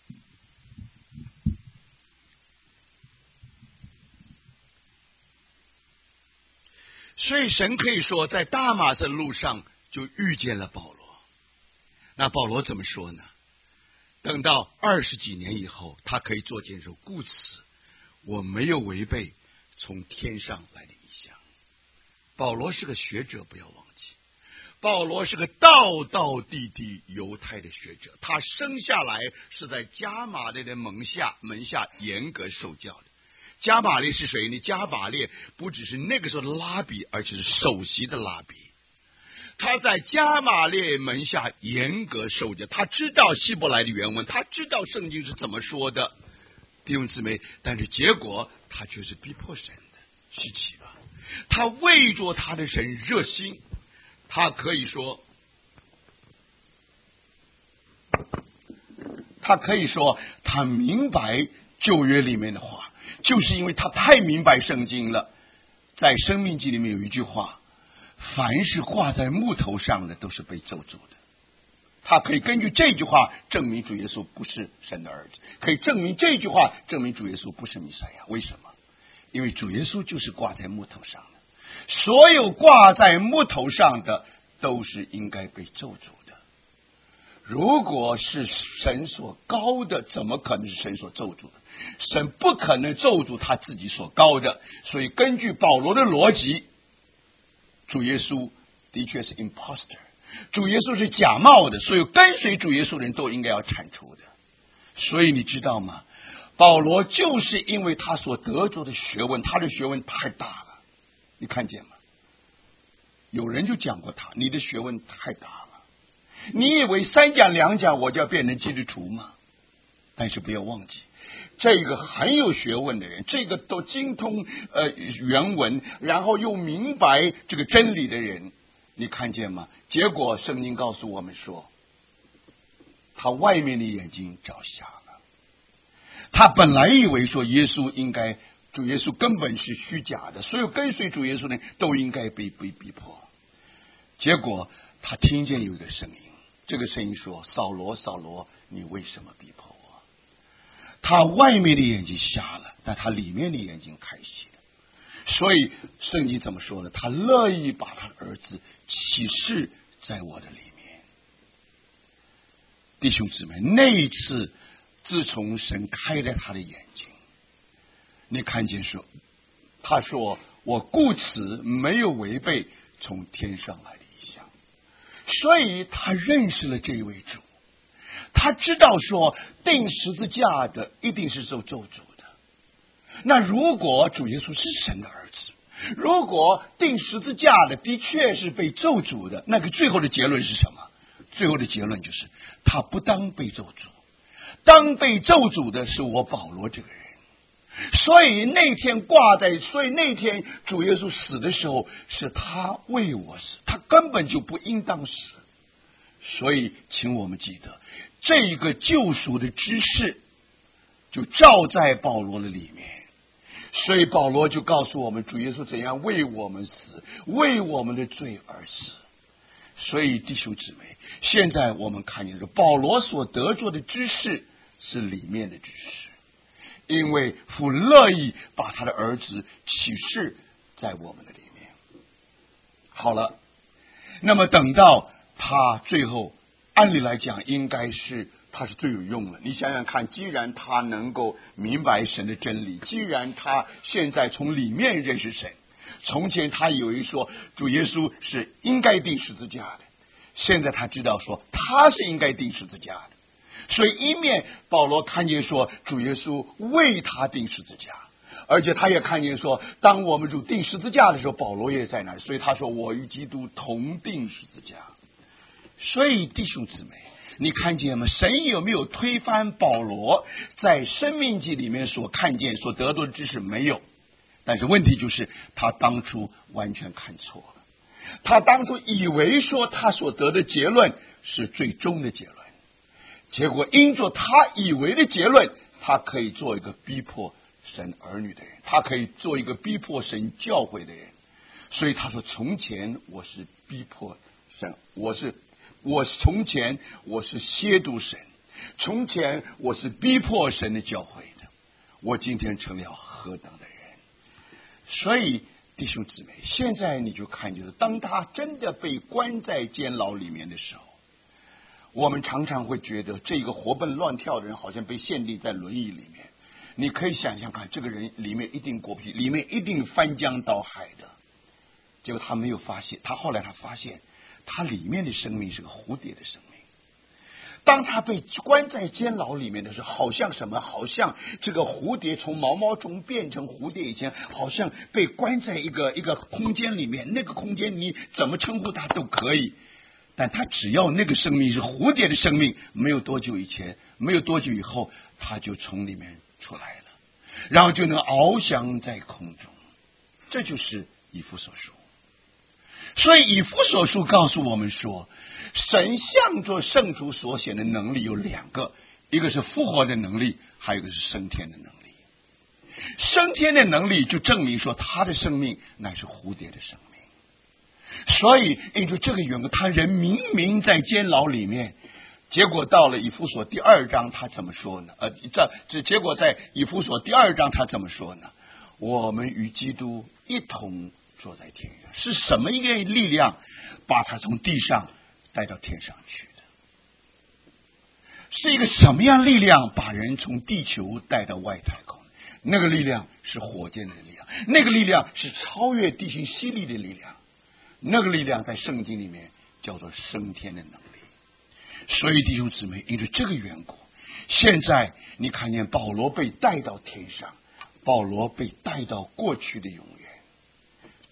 所以神可以说在大马色路上就遇见了保罗。那保罗怎么说呢？等到20几年以后，他可以作见说，故此我没有违背从天上来的意象。保罗是个学者，不要忘记，保罗是个道地犹太的学者，他生下来是在加马列的门下严格受教的。加马列是谁呢？加马列不只是那个时候的拉比，而且是首席的拉比。他在加马列门下严格受教，他知道希伯来的原文，他知道圣经是怎么说的，弟兄姊妹。但是结果他却是逼迫神的，稀奇吧？他为着他的神热心，他可以说他明白旧约里面的话，就是因为他太明白圣经了。在申命记里面有一句话，凡是挂在木头上的都是被咒诅的。他可以根据这句话证明主耶稣不是神的儿子，可以证明这句话证明主耶稣不是弥赛亚。为什么？因为主耶稣就是挂在木头上的，所有挂在木头上的都是应该被咒诅的。如果是神所高的，怎么可能是神所咒诅的？神不可能咒诅他自己所高的。所以根据保罗的逻辑，主耶稣的确是 imposter， 主耶稣是假冒的，所以跟随主耶稣的人都应该要铲除的。所以你知道吗？保罗就是因为他所得着的学问，他的学问太大了， 你看见吗？有人就讲过他，你的学问太大了，你以为3讲2讲我就要变成基督徒吗？但是不要忘记，这个很有学问的人，这个都精通原文，然后又明白这个真理的人，你看见吗？结果圣经告诉我们说，他外面的眼睛照瞎了。他本来以为说耶稣主耶稣根本是虚假的，所有跟随主耶稣的人都应该被逼迫。结果他听见有一个声音，这个声音说：扫罗，扫罗，你为什么逼迫我？他外面的眼睛瞎了，但他里面的眼睛开启了。所以圣经怎么说呢？他乐意把他的儿子启示在我的里面。弟兄姊妹，那一次自从神开了他的眼睛，你看见说，他说我故此没有违背从天上来的意象。所以他认识了这一位主，他知道说钉十字架的一定是受咒诅的。那如果主耶稣是神的儿子，如果钉十字架的的确是被咒诅的，那个最后的结论是什么？最后的结论就是他不当被咒诅，当被咒诅的是我保罗这个人。所以那天主耶稣死的时候，是他为我死，他根本就不应当死。所以请我们记得，这个救赎的知识就照在保罗的里面。所以保罗就告诉我们，主耶稣怎样为我们死，为我们的罪而死。所以弟兄姊妹，现在我们看见保罗所得着的知识是里面的知识，因为父乐意把他的儿子启示在我们的里面。好了，那么等到他最后，按理来讲应该是他是最有用的。你想想看，既然他能够明白神的真理，既然他现在从里面认识神，从前他以为说主耶稣是应该钉十字架的，现在他知道说他是应该钉十字架的。所以一面保罗看见说主耶稣为他钉十字架，而且他也看见说当我们主钉十字架的时候，保罗也在那里，所以他说我与基督同钉十字架。所以弟兄姊妹，你看见吗？神有没有推翻保罗在生命记里面所看见所得到的知识？没有。但是问题就是他当初完全看错了，他当初以为说他所得的结论是最终的结论，结果因着他以为的结论，他可以做一个逼迫神儿女的人，他可以做一个逼迫神教会的人。所以他说从前我是逼迫神，从前我是亵渎神，从前我是逼迫神的教会的，我今天成了何等的人。所以弟兄姊妹，现在你就看见，当他真的被关在监牢里面的时候，我们常常会觉得这个活蹦乱跳的人好像被限定在轮椅里面。你可以想象看，这个人里面一定过不去，里面一定翻江倒海的。结果他没有发现，后来他发现他里面的生命是个蝴蝶的生命。当他被关在监牢里面的时候，好像什么？好像这个蝴蝶从毛毛虫变成蝴蝶以前，好像被关在一个空间里面，那个空间你怎么称呼它都可以，但他只要那个生命是蝴蝶的生命，没有多久以后，他就从里面出来了，然后就能翱翔在空中。这就是以弗所书。所以以弗所书告诉我们说，神向着圣徒所显的能力有2个，一个是复活的能力，还有一个是升天的能力。升天的能力就证明说他的生命乃是蝴蝶的生命。所以因着这个缘故，他人明明在监牢里面，结果到了以弗所第2章他怎么说呢？结果在以弗所第2章他怎么说呢？我们与基督一同坐在天上。是什么一个力量把他从地上带到天上去的？是一个什么样力量把人从地球带到外太空？那个力量是火箭的力量，那个力量是超越地心吸力的力量，那个力量在圣经里面叫做升天的能力。所以弟兄姊妹，因为这个缘故，现在你看见保罗被带到天上，保罗被带到过去的永远。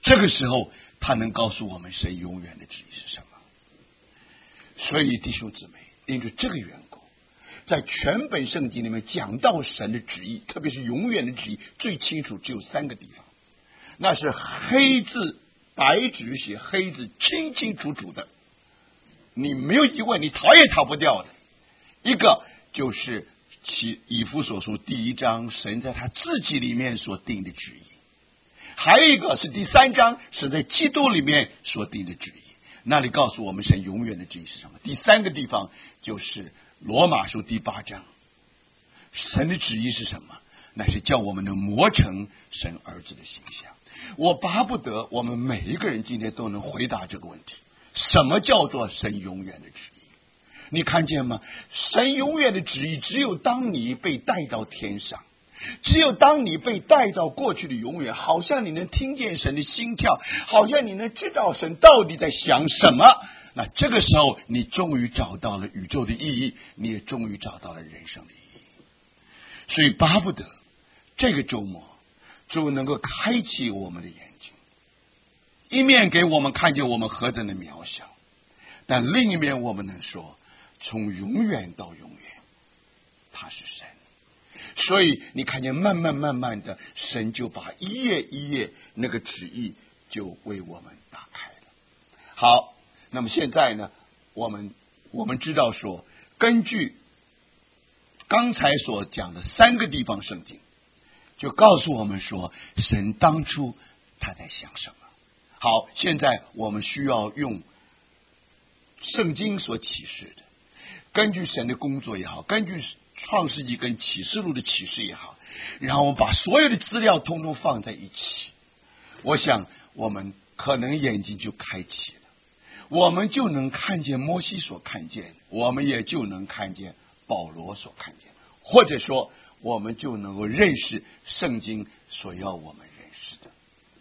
这个时候他能告诉我们神永远的旨意是什么。所以弟兄姊妹，因着这个缘故，在全本圣经里面讲到神的旨意，特别是永远的旨意，最清楚只有3个地方，那是黑字白纸写，黑字清清楚楚的，你没有疑问，你逃也逃不掉的。一个就是以弗所书第1章，神在他自己里面所定的旨意；还有一个是第3章，神在基督里面所定的旨意。那里告诉我们神永远的旨意是什么？第3个地方就是罗马书第8章，神的旨意是什么？那是叫我们能磨成神儿子的形象。我巴不得我们每一个人今天都能回答这个问题：什么叫做神永远的旨意？你看见吗？神永远的旨意，只有当你被带到天上，只有当你被带到过去的永远，好像你能听见神的心跳，好像你能知道神到底在想什么，那这个时候你终于找到了宇宙的意义，你也终于找到了人生的意义。所以巴不得这个周末就能够开启我们的眼睛，一面给我们看见我们何等的渺小，但另一面我们能说，从永远到永远他是神。所以你看见慢慢的，神就把一页一页那个旨意就为我们打开了。好，那么现在呢，我们知道说，根据刚才所讲的3个地方圣经，就告诉我们说，神当初他在想什么。好，现在我们需要用圣经所启示的，根据神的工作也好，根据创世纪跟启示录的启示也好，然后我们把所有的资料通通放在一起，我想我们可能眼睛就开启了，我们就能看见摩西所看见，我们也就能看见保罗所看见，或者说我们就能够认识圣经所要我们认识的。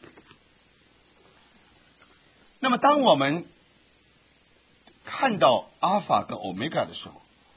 那么当我们看到阿尔法跟欧米伽的时候，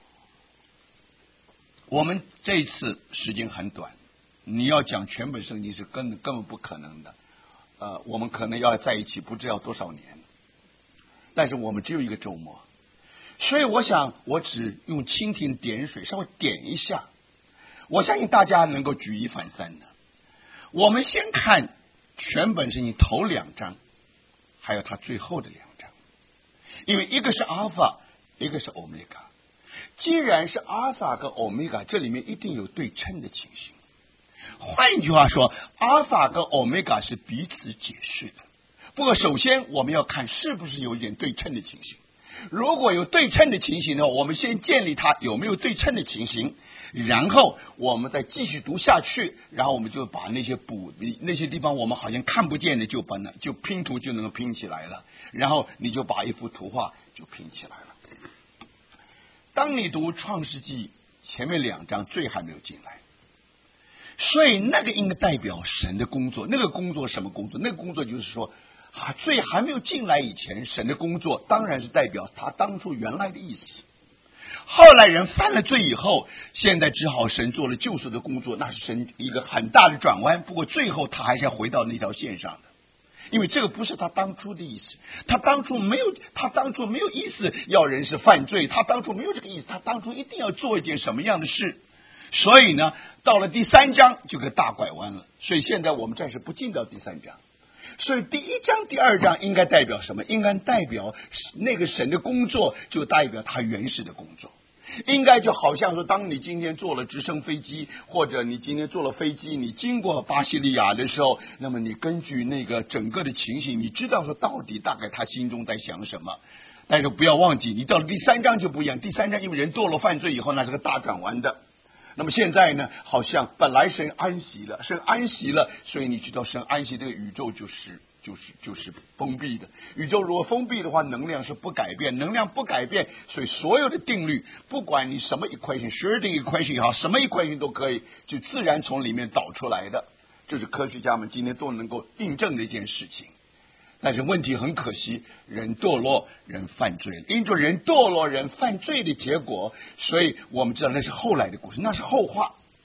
我们这一次时间很短，你要讲全本圣经是根本不可能的，我们可能要在一起不知道多少年，但是我们只有一个周末，所以我想我只用蜻蜓点水稍微点一下，我相信大家能够举一反三的。我们先看全本圣经头2章，还有它最后的2章，因为一个是阿尔法，一个是欧米伽。既然是阿尔法跟欧米伽，这里面一定有对称的情形。换一句话说，阿尔法跟欧米伽是彼此解释的。不过首先我们要看是不是有一点对称的情形。如果有对称的情形呢，我们先建立它有没有对称的情形，然后我们再继续读下去，然后我们就把那些地方我们好像看不见的就拼图就能够拼起来了，然后你就把一幅图画就拼起来了。当你读创世纪前面2章，罪还没有进来，所以那个应该代表神的工作。那个工作什么工作？那个工作就是说罪还没有进来以前，神的工作当然是代表他当初原来的意思。后来人犯了罪以后，现在只好神做了救赎的工作，那是神一个很大的转弯。不过最后他还是要回到那条线上的，因为这个不是他当初的意思。他当初没有意思要人是犯罪，他当初没有这个意思，他当初一定要做一件什么样的事。所以呢，到了第3章就个大拐弯了。所以现在我们暂时不进到第3章。所以第1章第2章应该代表什么？应该代表那个神的工作，就代表他原始的工作。应该就好像说，当你今天坐了直升飞机，或者你今天坐了飞机，你经过巴西利亚的时候，那么你根据那个整个的情形，你知道说到底大概他心中在想什么。但是不要忘记，你到了第3章就不一样。第3章因为人堕落犯罪以后，那是个大转弯的。那么现在呢，好像本来神安息了，所以你知道神安息，这个宇宙就是封闭的。宇宙如果封闭的话，能量是不改变，能量不改变，所以所有的定律，不管你什么equation， Schrödinger equation 也好，什么equation都可以，就自然从里面导出来的。这是科学家们今天都能够印证的一件事情。但是问题很可惜，人堕落，人犯罪，因着人堕落，人犯罪的结果，所以我们知道那是后来的故事，那是后话。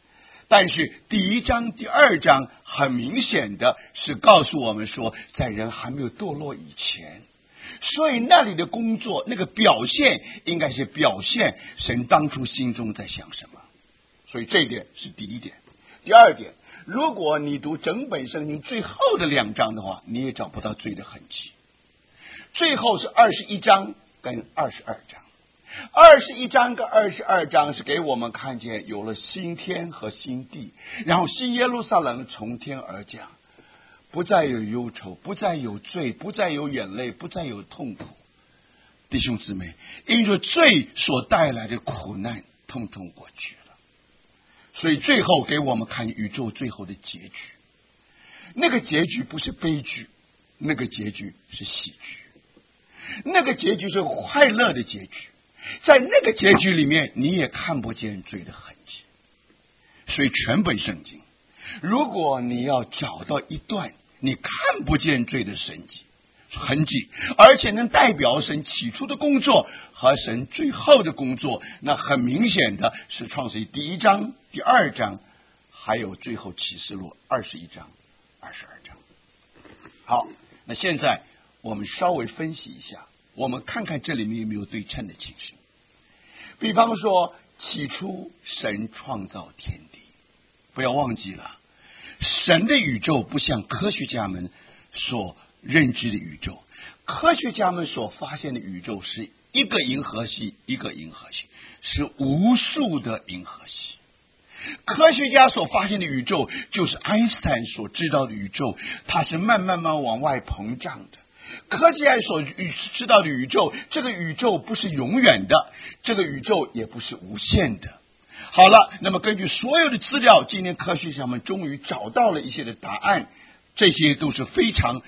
但是第一章、第二章很明显的是告诉我们说，在人还没有堕落以前，所以那里的工作那个表现应该是表现神当初心中在想什么。所以这一点是第一点。第二点，如果你读整本圣经最后的2章的话，你也找不到罪的痕迹。最后是21章跟22章，21章跟22章是给我们看见有了新天和新地，然后新耶路撒冷从天而降，不再有忧愁，不再有罪，不再有眼泪，不再有痛苦。弟兄姊妹，因着罪所带来的苦难通通过去了。所以最后给我们看宇宙最后的结局，那个结局不是悲剧，那个结局是喜剧，那个结局是快乐的结局。在那个结局里面，你也看不见罪的痕迹。所以全本圣经，如果你要找到一段你看不见罪的痕迹，而且能代表神起初的工作和神最后的工作，那很明显的是创世记第1章、第2章，还有最后启示录21章、22章。好，那现在我们稍微分析一下，我们看看这里面有没有对称的情形。比方说，起初神创造天地，不要忘记了，神的宇宙不像科学家们所认知的宇宙，科学家们所发现的宇宙是一个银河系一个银河系，是无数的银河系。科学家所发现的宇宙就是爱因斯坦所知道的宇宙，它是慢慢往外膨胀的。科学家所知道的宇宙，这个宇宙不是永远的，这个宇宙也不是无限的。好了，那么根据所有的资料，今天科学家们终于找到了一些的答案，这些都是非常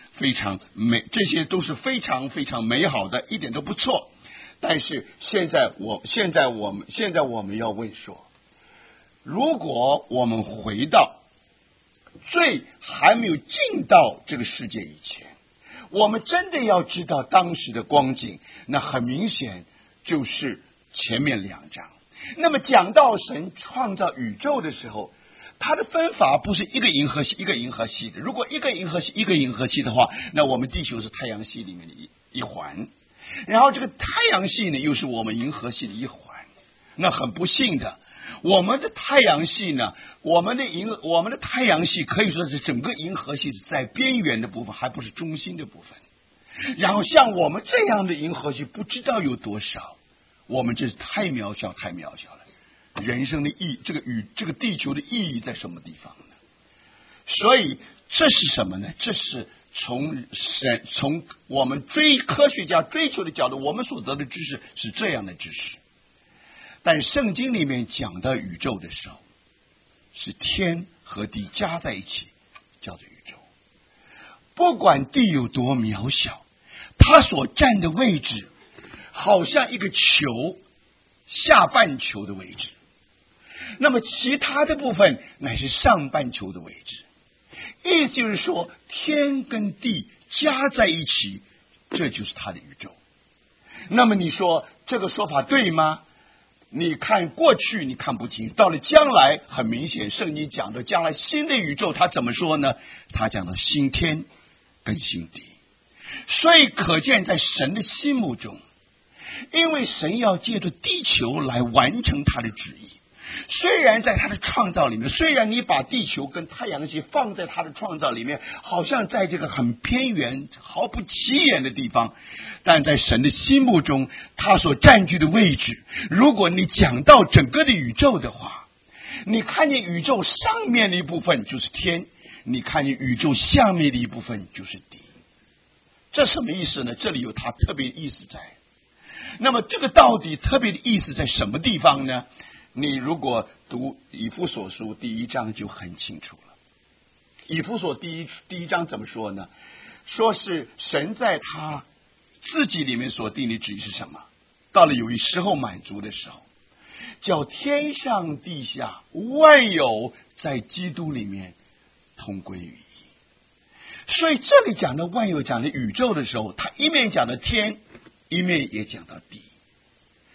美好的，一点都不错。但是现在我们要问说，如果我们回到罪还没有进到这个世界以前，我们真的要知道当时的光景，那很明显就是前面2章。那么讲到神创造宇宙的时候，它的分法不是一个银河系一个银河系的。如果一个银河系一个银河系的话，那我们地球是太阳系里面的一环，然后这个太阳系呢又是我们银河系的一环。那很不幸的，我们的太阳系呢，我们的太阳系可以说是整个银河系在边缘的部分，还不是中心的部分。然后像我们这样的银河系不知道有多少，我们这是太渺小了。人生的意义，这个地球的意义在什么地方呢？所以这是什么呢？这是从我们科学家追求的角度，我们所得的知识是这样的知识。但圣经里面讲到宇宙的时候，是天和地加在一起叫做宇宙。不管地有多渺小，它所占的位置好像一个球下半球的位置，那么其他的部分乃是上半球的位置。意思就是说，天跟地加在一起，这就是它的宇宙。那么你说这个说法对吗？你看过去你看不清，到了将来很明显，圣经讲的将来新的宇宙，他怎么说呢？他讲的新天跟新地。所以可见在神的心目中，因为神要借着地球来完成他的旨意，虽然在他的创造里面，虽然你把地球跟太阳系放在他的创造里面，好像在这个很偏远毫不起眼的地方，但在神的心目中，他所占据的位置，如果你讲到整个的宇宙的话，你看见宇宙上面的一部分就是天，你看见宇宙下面的一部分就是地。这什么意思呢？这里有它特别的意思在。那么这个到底特别的意思在什么地方呢？你如果读以弗所书第1章就很清楚了。以弗所第一章怎么说呢？说是神在他自己里面所定的旨意是什么？到了有一时候满足的时候，叫天上地下万有在基督里面同归于一。所以这里讲的万有，讲的宇宙的时候，他一面讲的天，一面也讲到地。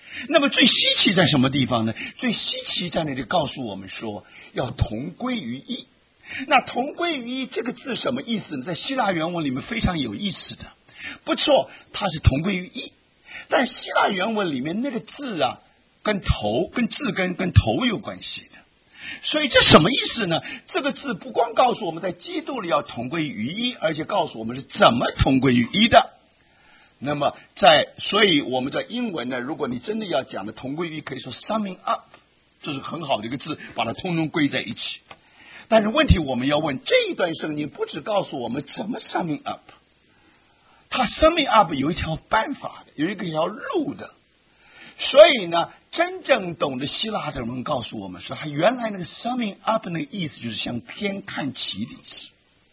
那么最稀奇在什么地方呢？最稀奇在那里告诉我们说，要同归于一。那同归于一这个字什么意思呢？在希腊原文里面非常有意思的，不错，它是同归于一。但希腊原文里面那个字啊，跟字根跟头有关系的。所以这什么意思呢？这个字不光告诉我们在基督里要同归于一，而且告诉我们是怎么同归于一的。那么所以我们在英文呢，如果你真的要讲的同归于一，可以说 summing up， 这是很好的一个字，把它通通归在一起。但是问题我们要问，这一段圣经不只告诉我们怎么 summing up， 它 summing up 有一条办法的，有一条路的。所以呢，真正懂得希腊的人告诉我们说，他原来那个 summing up 那个意思就是向天看齐的意思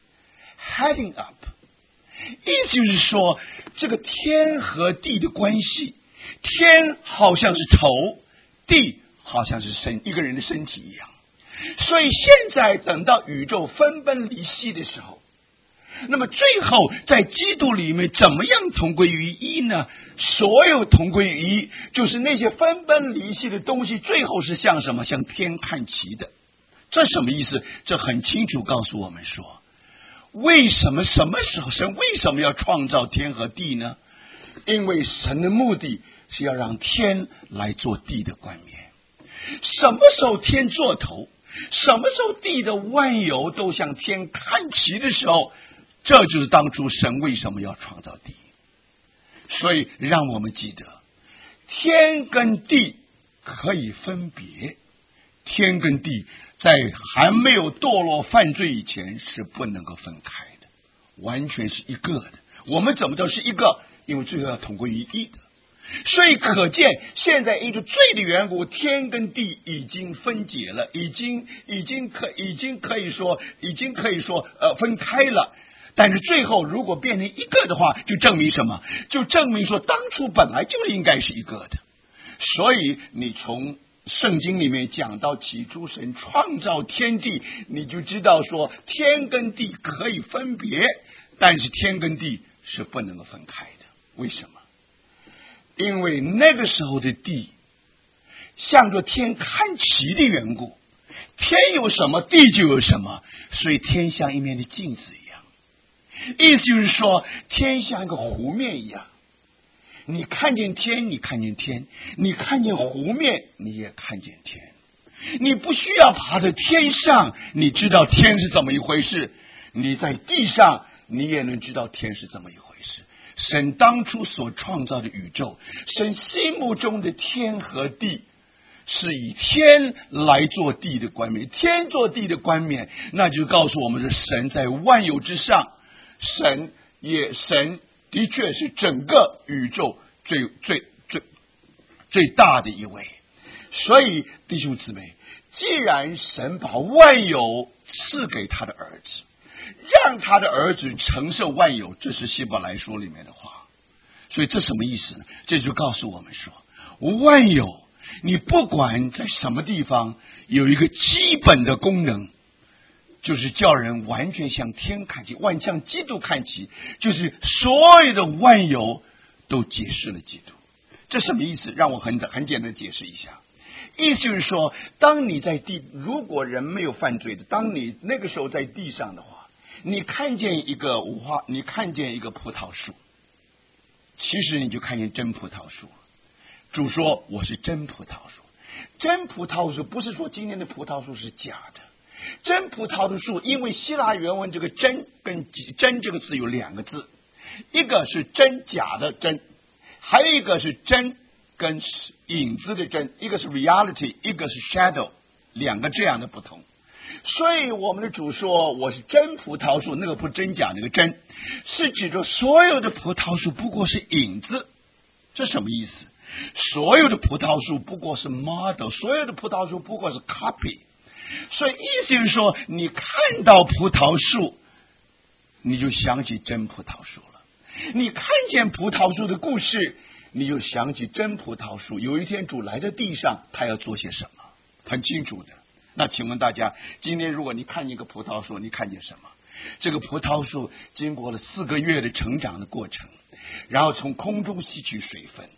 ，heading up， 意思就是说这个天和地的关系，天好像是头，地好像是一个人的身体一样。所以现在等到宇宙分崩离析的时候，那么最后在基督里面怎么样同归于一呢？所有同归于一，就是那些分崩离析的东西最后是向什么？向天看齐的。这什么意思？这很清楚告诉我们说，为什么什么时候神为什么要创造天和地呢？因为神的目的是要让天来做地的冠冕。什么时候天做头，什么时候地的万有都向天看齐的时候，这就是当初神为什么要创造地。所以让我们记得，天跟地可以分别，天跟地在还没有堕落犯罪以前是不能够分开的，完全是一个的。我们怎么都是一个？因为最后要同归于一的。所以可见，现在因着罪的缘故，天跟地已经分解了，已经可以说分开了。但是最后如果变成一个的话，就证明什么？就证明说当初本来就应该是一个的。所以你从圣经里面讲到起初神创造天地，你就知道说天跟地可以分别，但是天跟地是不能够分开的。为什么？因为那个时候的地向着天看齐的缘故，天有什么地就有什么，所以天像一面的镜子一样。意思就是说，天像一个湖面一样，你看见天，你看见天；你看见湖面，你也看见天。你不需要爬在天上，你知道天是怎么一回事；你在地上，你也能知道天是怎么一回事。神当初所创造的宇宙，神心目中的天和地，是以天来做地的冠冕，天做地的冠冕，那就告诉我们的神在万有之上，神的确是整个宇宙最大的一位。所以弟兄姊妹，既然神把万有赐给他的儿子，让他的儿子承受万有，这是希伯来书里面的话。所以这什么意思呢？这就告诉我们说，万有你不管在什么地方，有一个基本的功能，就是叫人完全向天看齐，向基督看齐，就是所有的万有都解释了基督。这什么意思？让我很简单的解释一下。意思就是说，当你在地，如果人没有犯罪的，当你那个时候在地上的话，你看见一个你看见一个葡萄树，其实你就看见真葡萄树。主说我是真葡萄树。真葡萄树不是说今天的葡萄树是假的，真葡萄的树，因为希腊原文这个真跟真这个字有两个字，一个是真假的真，还有一个是真跟影子的真，一个是 reality， 一个是 shadow， 两个这样的不同。所以我们的主说我是真葡萄树，那个不真假那个真，是指着所有的葡萄树不过是影子。这什么意思？所有的葡萄树不过是 model， 所有的葡萄树不过是 copy。 所以意思就是说，你看到葡萄树，你就想起真葡萄树了；你看见葡萄树的故事，你就想起真葡萄树。有一天主来到地上，他要做些什么？很清楚的。那请问大家，今天如果你看一个葡萄树，你看见什么？这个葡萄树经过了4个月的成长的过程，然后从空中吸取水分，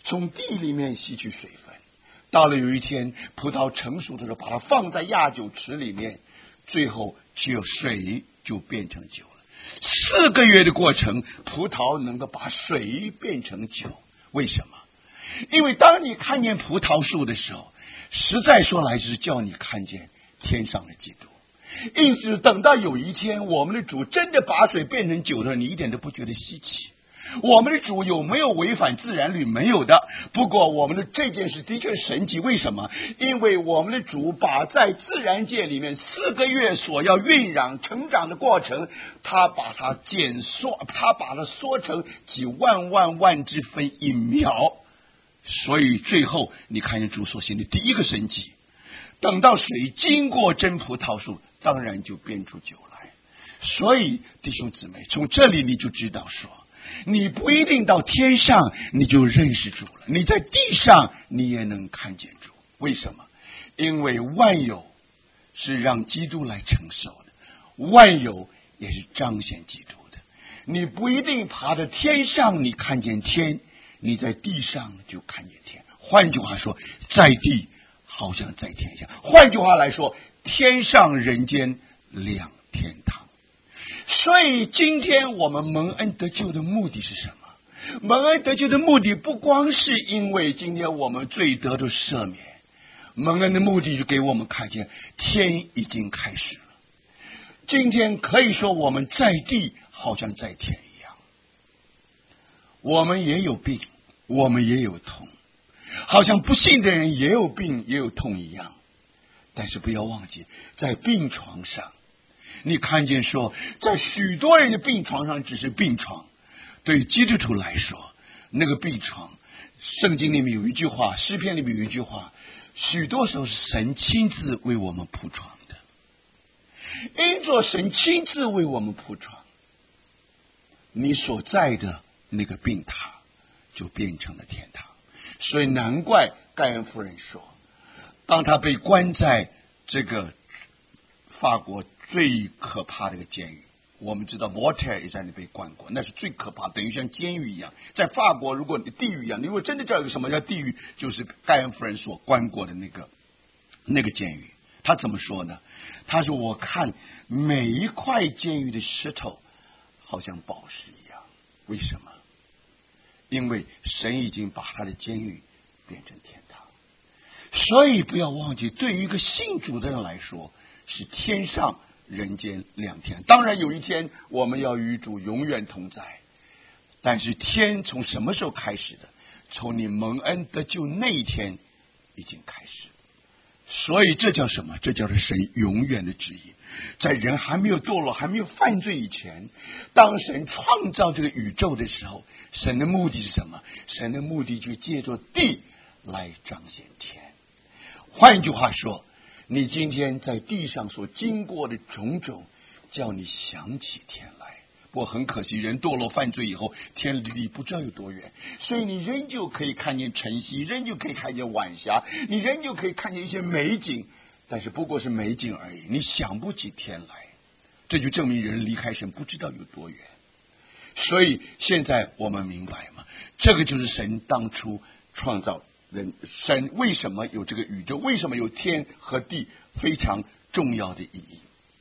从地里面吸取水分。到了有一天葡萄成熟的时候，把它放在亚酒池里面，最后水就变成酒了。4个月的过程，葡萄能够把水变成酒。为什么？因为当你看见葡萄树的时候，实在说来是叫你看见天上的基督。因此等到有一天我们的主真的把水变成酒的时候，你一点都不觉得稀奇。我们的主有没有违反自然律？没有的。不过我们的这件事的确神奇。为什么？因为我们的主把在自然界里面4个月所要酝养成长的过程，他把它他把它缩成几万万万之分1秒。所以最后你看见主所行的第一个神迹，等到水经过真葡萄树，当然就变出酒来。所以弟兄姊妹，从这里你就知道说，你不一定到天上你就认识主了，你在地上你也能看见主。为什么？因为万有是让基督来承受的，万有也是彰显基督的。你不一定爬到天上你看见天，你在地上就看见天。换句话说，在地好像在天下。换句话来说，天上人间两天堂。所以今天我们蒙恩得救的目的是什么？蒙恩得救的目的不光是因为今天我们罪得的赦免，蒙恩的目的是给我们看见天已经开始了。今天可以说我们在地好像在天一样，我们也有病，我们也有痛，好像不信的人也有病也有痛一样。但是不要忘记，在病床上你看见说，在许多人的病床上只是病床，对基督徒来说，那个病床，圣经里面有一句话，诗篇里面有一句话，许多时候是神亲自为我们铺床的。因着神亲自为我们铺床，你所在的那个病榻就变成了天堂。所以难怪盖恩夫人说，当他被关在这个法国最可怕的一个监狱，我们知道摩特尔也在那被关过，那是最可怕，等于像监狱一样。在法国，如果你地狱一样，你如果真的叫一个什么叫地狱，就是盖恩夫人所关过的那个监狱。他怎么说呢？他说，我看每一块监狱的石头好像宝石一样。为什么？因为神已经把他的监狱变成天堂。所以不要忘记，对于一个信主的人来说，是天上人间两天。当然有一天我们要与主永远同在，但是天从什么时候开始的？从你蒙恩得救那一天已经开始。所以这叫什么？这叫做神永远的旨意。在人还没有堕落还没有犯罪以前，当神创造这个宇宙的时候，神的目的是什么？神的目的就借着地来彰显天。换一句话说，你今天在地上所经过的种种，叫你想起天来。不过很可惜，人堕落犯罪以后，天离地不知道有多远，所以你仍旧可以看见晨曦，仍旧可以看见晚霞，你仍旧可以看见一些美景，但是不过是美景而已，你想不起天来。这就证明人离开神不知道有多远。所以现在我们明白吗？这个就是神当初创造人，神为什么有这个宇宙，为什么有天和地，非常重要的意义。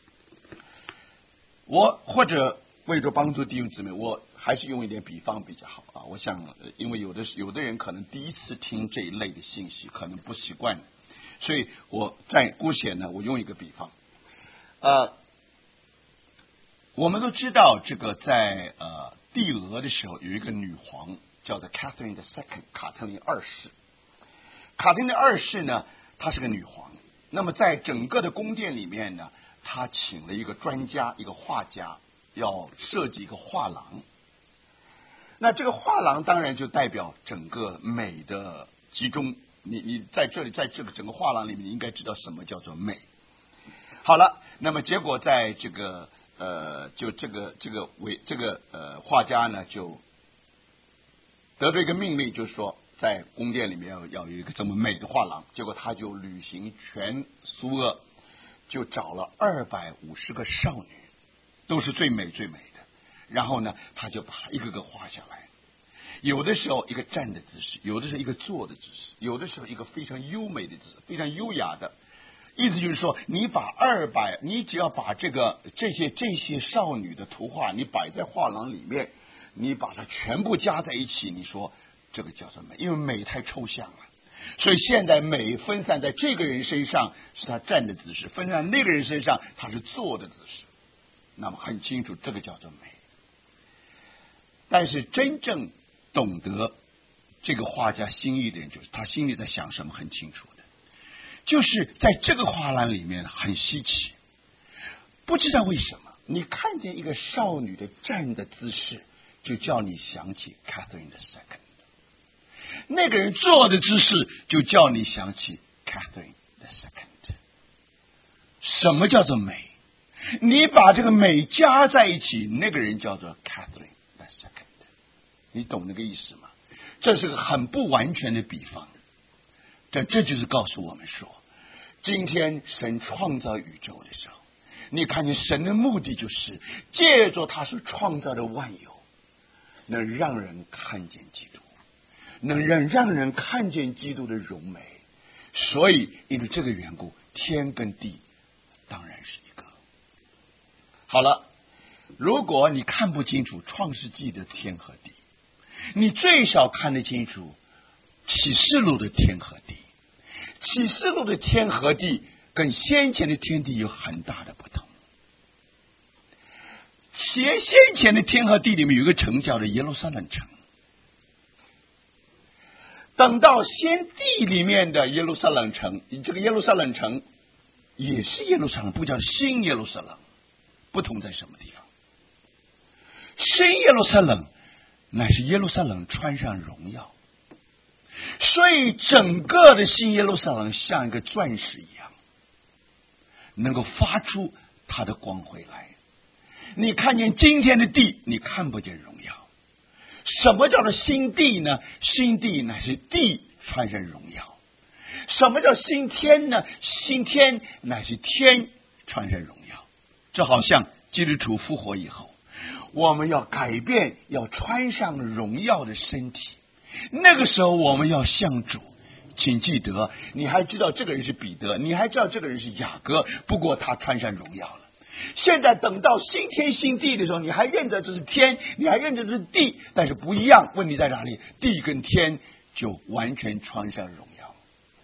我或者为了帮助弟兄姊妹，我还是用一点比方比较好啊。我想，因为有的人可能第一次听这一类的信息，可能不习惯，所以我在姑且呢，我用一个比方。我们都知道，这个在帝俄的时候，有一个女皇叫做 Catherine II， 卡特琳二世。卡特琳二世呢，她是个女皇。那么在整个的宫殿里面呢，她请了一个专家，一个画家，要设计一个画廊。那这个画廊当然就代表整个美的集中。你在这里，在这个整个画廊里面，你应该知道什么叫做美。好了，那么结果在这个就这个画家呢，就得到一个命令，就是说在宫殿里面要有一个这么美的画廊。结果他就旅行全苏俄，就找了250个少女，都是最美最美的。然后呢，他就把一个个画下来。 有的时候一个站的姿势，有的时候一个坐的姿势，有的时候一个非常优美的姿势，非常优雅的。意思就是说，你只要把这些少女的图画，你摆在画廊里面，你把它全部加在一起，你说这个叫做美，因为美太抽象了。所以现在美分散在这个人身上是他站的姿势，分散那个人身上他是坐的姿势，那么很清楚这个叫做美。但是真正懂得这个画家心意的人，就是他心里在想什么很清楚的，就是在这个画廊里面很稀奇，不知道为什么你看见一个少女的站的姿势，就叫你想起 Catherine II。那个人坐的姿势就叫你想起 Catherine II。什么叫做美？你把这个美加在一起，那个人叫做 Catherine II。你懂那个意思吗？这是个很不完全的比方。这就是告诉我们说，今天神创造宇宙的时候，你看见神的目的就是借着他所创造的万有，能让人看见基督，能让人看见基督的荣美。所以因为这个缘故，天跟地当然是一个。好了，如果你看不清楚创世纪的天和地，你最少看得清楚启示录的天和地。启示录的天和地跟先前的天地有很大的不同。先前的天和地里面有一个城叫做耶路撒冷城，等到先地里面的耶路撒冷城，这个耶路撒冷城也是耶路撒冷，不叫新耶路撒冷。不同在什么地方？新耶路撒冷乃是耶路撒冷穿上荣耀，所以整个的新耶路撒冷像一个钻石一样，能够发出它的光辉来。你看见今天的地，你看不见荣耀。什么叫做新地呢？新地乃是地穿上荣耀。什么叫新天呢？新天乃是天穿上荣耀。这好像基督徒复活以后，我们要改变，要穿上荣耀的身体。那个时候我们要向主。请记得，你还知道这个人是彼得，你还知道这个人是雅各，不过他穿上荣耀了。现在等到新天新地的时候，你还认得这是天，你还认得这是地，但是不一样。问题在哪里？地跟天就完全穿上荣耀。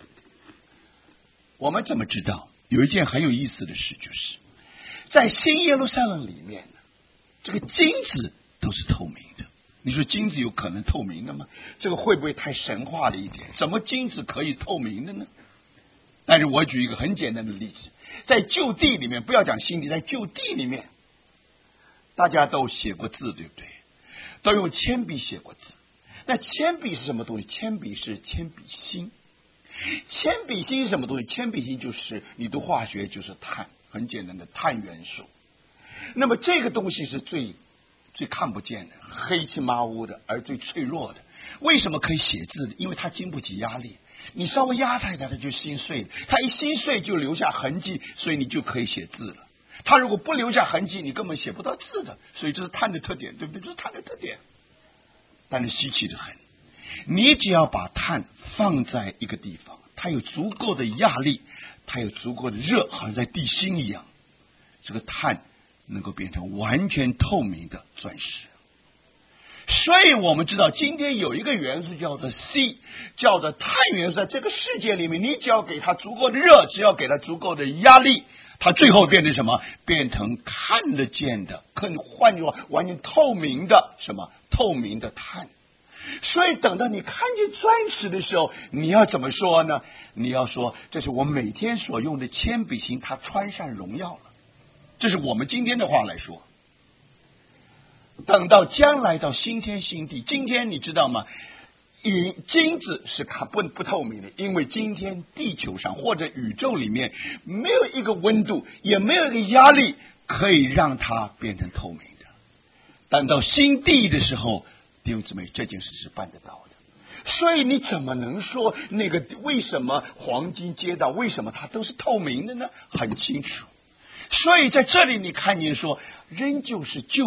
我们怎么知道？有一件很有意思的事，就是在新耶路撒冷里面，这个金子都是透明的。你说金子有可能透明的吗？这个会不会太神话了一点？怎么金子可以透明的呢？但是我举一个很简单的例子，在旧地里面，不要讲新地，在旧地里面，大家都写过字，对不对？都用铅笔写过字。那铅笔是什么东西？铅笔是铅笔芯。铅笔芯是什么东西？铅笔芯就是你读化学就是碳，很简单的碳元素。那么这个东西是最看不见的，黑漆麻乌的，而最脆弱的。为什么可以写字呢？因为它经不起压力，你稍微压它一下，它就心碎了。它一心碎就留下痕迹，所以你就可以写字了。它如果不留下痕迹，你根本写不到字的。所以这是碳的特点，对不对？这是碳的特点。但是稀奇的很，你只要把碳放在一个地方，它有足够的压力，它有足够的热，好像在地心一样，这个碳能够变成完全透明的钻石。所以我们知道今天有一个元素叫做 C， 叫做碳元素。在这个世界里面，你只要给它足够的热，只要给它足够的压力，它最后变成什么？变成看得见的，换句话完全透明的什么？透明的碳。所以等到你看见钻石的时候，你要怎么说呢？你要说这是我每天所用的铅笔芯，它穿上荣耀了。这是我们今天的话来说。等到将来到新天新地，今天你知道吗？金子是不透明的，因为今天地球上或者宇宙里面没有一个温度，也没有一个压力可以让它变成透明的。等到新地的时候，弟兄姊妹，这件事是办得到的。所以你怎么能说那个为什么黄金街道为什么它都是透明的呢？很清楚。所以在这里你看见说，仍旧是旧的，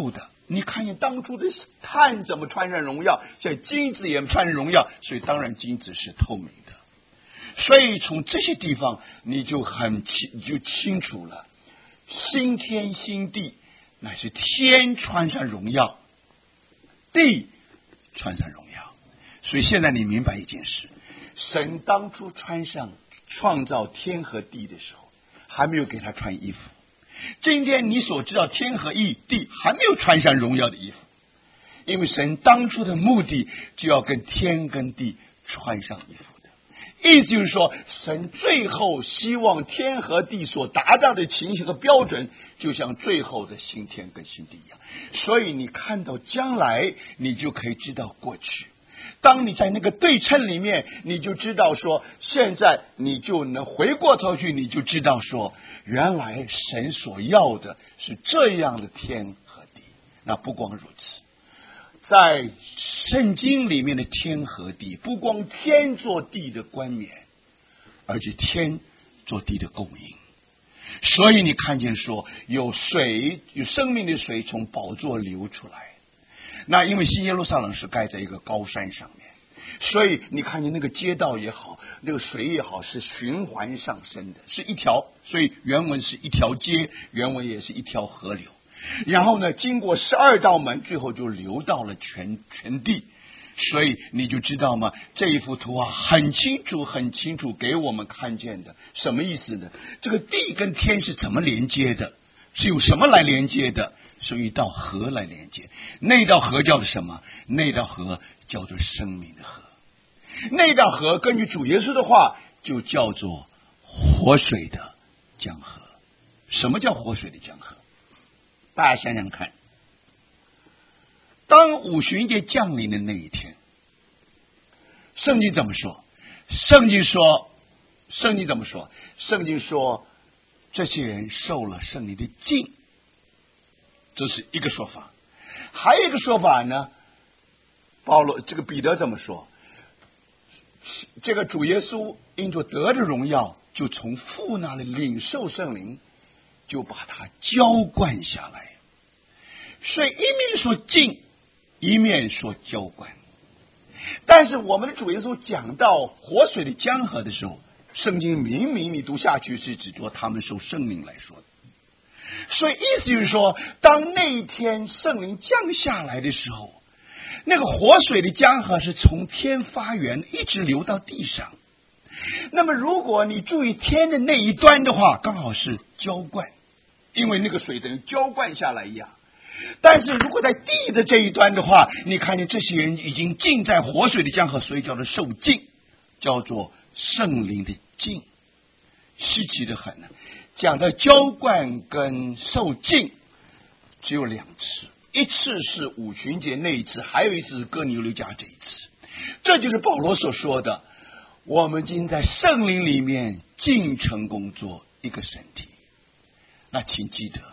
你看见当初的炭怎么穿上荣耀，现在金子也穿上荣耀，所以当然金子是透明的。所以从这些地方你就清楚了，新天新地乃是天穿上荣耀，地穿上荣耀。所以现在你明白一件事，神当初创造天和地的时候，还没有给他穿衣服。今天你所知道天和地还没有穿上荣耀的衣服，因为神当初的目的就要跟天跟地穿上衣服的。意思就是说，神最后希望天和地所达到的情形和标准，就像最后的新天跟新地一样。所以你看到将来，你就可以知道过去。当你在那个对称里面，你就知道说，现在你就能回过头去，你就知道说，原来神所要的是这样的天和地。那不光如此，在圣经里面的天和地，不光天做地的冠冕，而且天做地的供应。所以你看见说，有水，有生命的水从宝座流出来。那因为新耶路撒冷是盖在一个高山上面，所以你看见那个街道也好，那个水也好，是循环上升的，是一条，所以原文是一条街，原文也是一条河流。然后呢，经过12道门，最后就流到了全地。所以你就知道吗？这一幅图画很清楚给我们看见的，什么意思呢？这个地跟天是怎么连接的？是由什么来连接的？是一道河来连接。那道河叫做什么？那道河叫做生命的河。那道河根据主耶稣的话，就叫做活水的江河。什么叫活水的江河？大家想想看，当五旬节降临的那一天，圣经怎么说？圣经怎么说？圣经说，这些人受了圣灵的浸，这是一个说法。还有一个说法呢，彼得怎么说？这个主耶稣因着得着荣耀，就从父那里领受圣灵，就把它浇灌下来。所以一面说浸，一面说浇灌。但是我们的主耶稣讲到活水的江河的时候，圣经明明你读下去是指着他们受圣灵来说的。所以意思就是说，当那一天圣灵降下来的时候，那个活水的江河是从天发源，一直流到地上。那么如果你注意天的那一端的话，刚好是浇灌，因为那个水等于浇灌下来一样。但是如果在地的这一端的话，你看见这些人已经浸在活水的江河，所以叫做受浸，叫做圣灵的浸。稀奇的很呢。讲的浇灌跟受浸只有2次，一次是五旬节那一次，还有一次是哥尼流家这一次。这就是保罗所说的，我们今天在圣灵里面进城工作一个身体。那请记得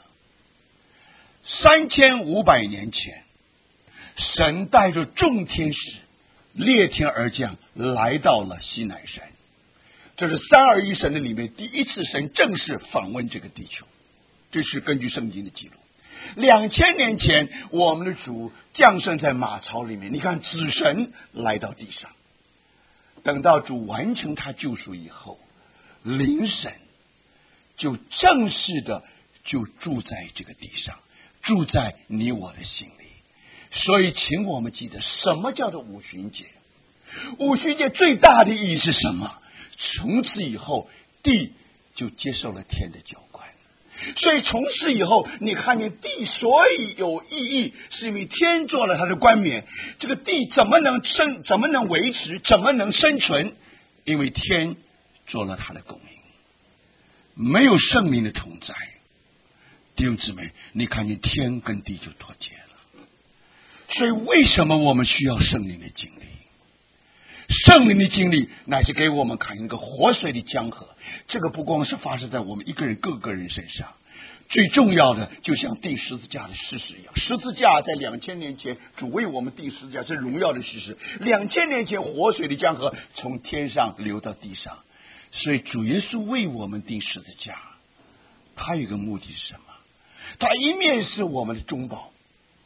3500年前，神带着众天使裂天而降，来到了西乃山。这是三而一神的里面第一次神正式访问这个地球，这是根据圣经的记录。2000年前，我们的主降生在马槽里面，你看子神来到地上。等到主完成他救赎以后，灵神就正式的就住在这个地上，住在你我的心里。所以请我们记得，什么叫做五旬节？五旬节最大的意义是什么？从此以后，地就接受了天的浇灌。所以从此以后，你看见地所以有意义，是因为天做了它的冠冕。这个地怎么能维持，怎么能生存？因为天做了它的供应。没有圣灵的同在，弟兄姊妹，你看见天跟地就脱节了。所以为什么我们需要圣灵的经历？圣灵的经历乃是给我们看一个活水的江河。这个不光是发生在我们一个人各个人身上，最重要的就像钉十字架的事实一样。十字架在2000年前主为我们钉十字架，这是荣耀的事实。2000年前活水的江河从天上流到地上。所以主耶稣为我们钉十字架，他有一个目的是什么？他一面是我们的中保，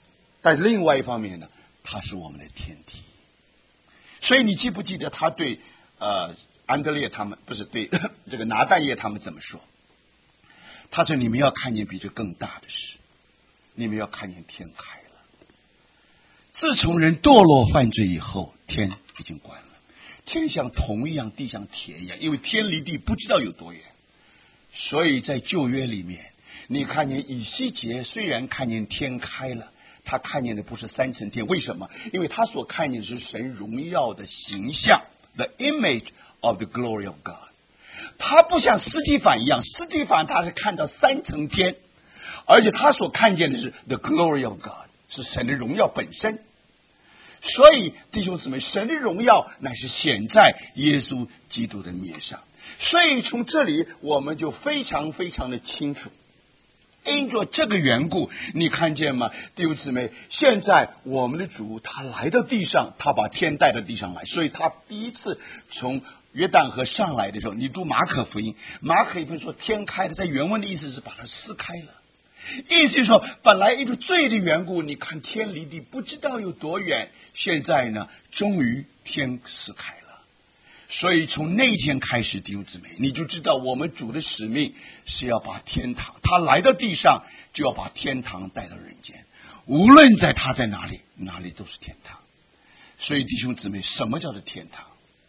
但另外一方面呢，他是我们的天梯。所以你记不记得他对安德烈他们，不是对这个拿但业他们怎么说？他说：“你们要看见比这更大的事，你们要看见天开了。自从人堕落犯罪以后，天已经关了，天像铜一样，地像铁一样，因为天离地不知道有多远。所以在旧约里面，你看见以西结虽然看见天开了，他看见的不是三层天，为什么？因为他所看见的是神荣耀的形象 ，the image of the glory of God。他不像司提反一样，司提反他是看到三层天，而且他所看见的是 the glory of God， 是神的荣耀本身。所以弟兄姊妹，神的荣耀乃是显在耶稣基督的面上。所以从这里我们就非常非常的清楚，因着这个缘故，你看见吗？弟兄姊妹，现在我们的主他来到地上，他把天带到地上来，所以他第一次从约旦河上来的时候，你读马可福音，马可福音说天开了，在原文的意思是把它撕开了，意思是说本来因为罪的缘故，你看天离地不知道有多远，现在呢终于天撕开了。所以从那天开始，弟兄姊妹，你就知道我们主的使命是要把天堂，他来到地上就要把天堂带到人间，无论在他在哪里，哪里都是天堂。所以弟兄姊妹，什么叫做天堂？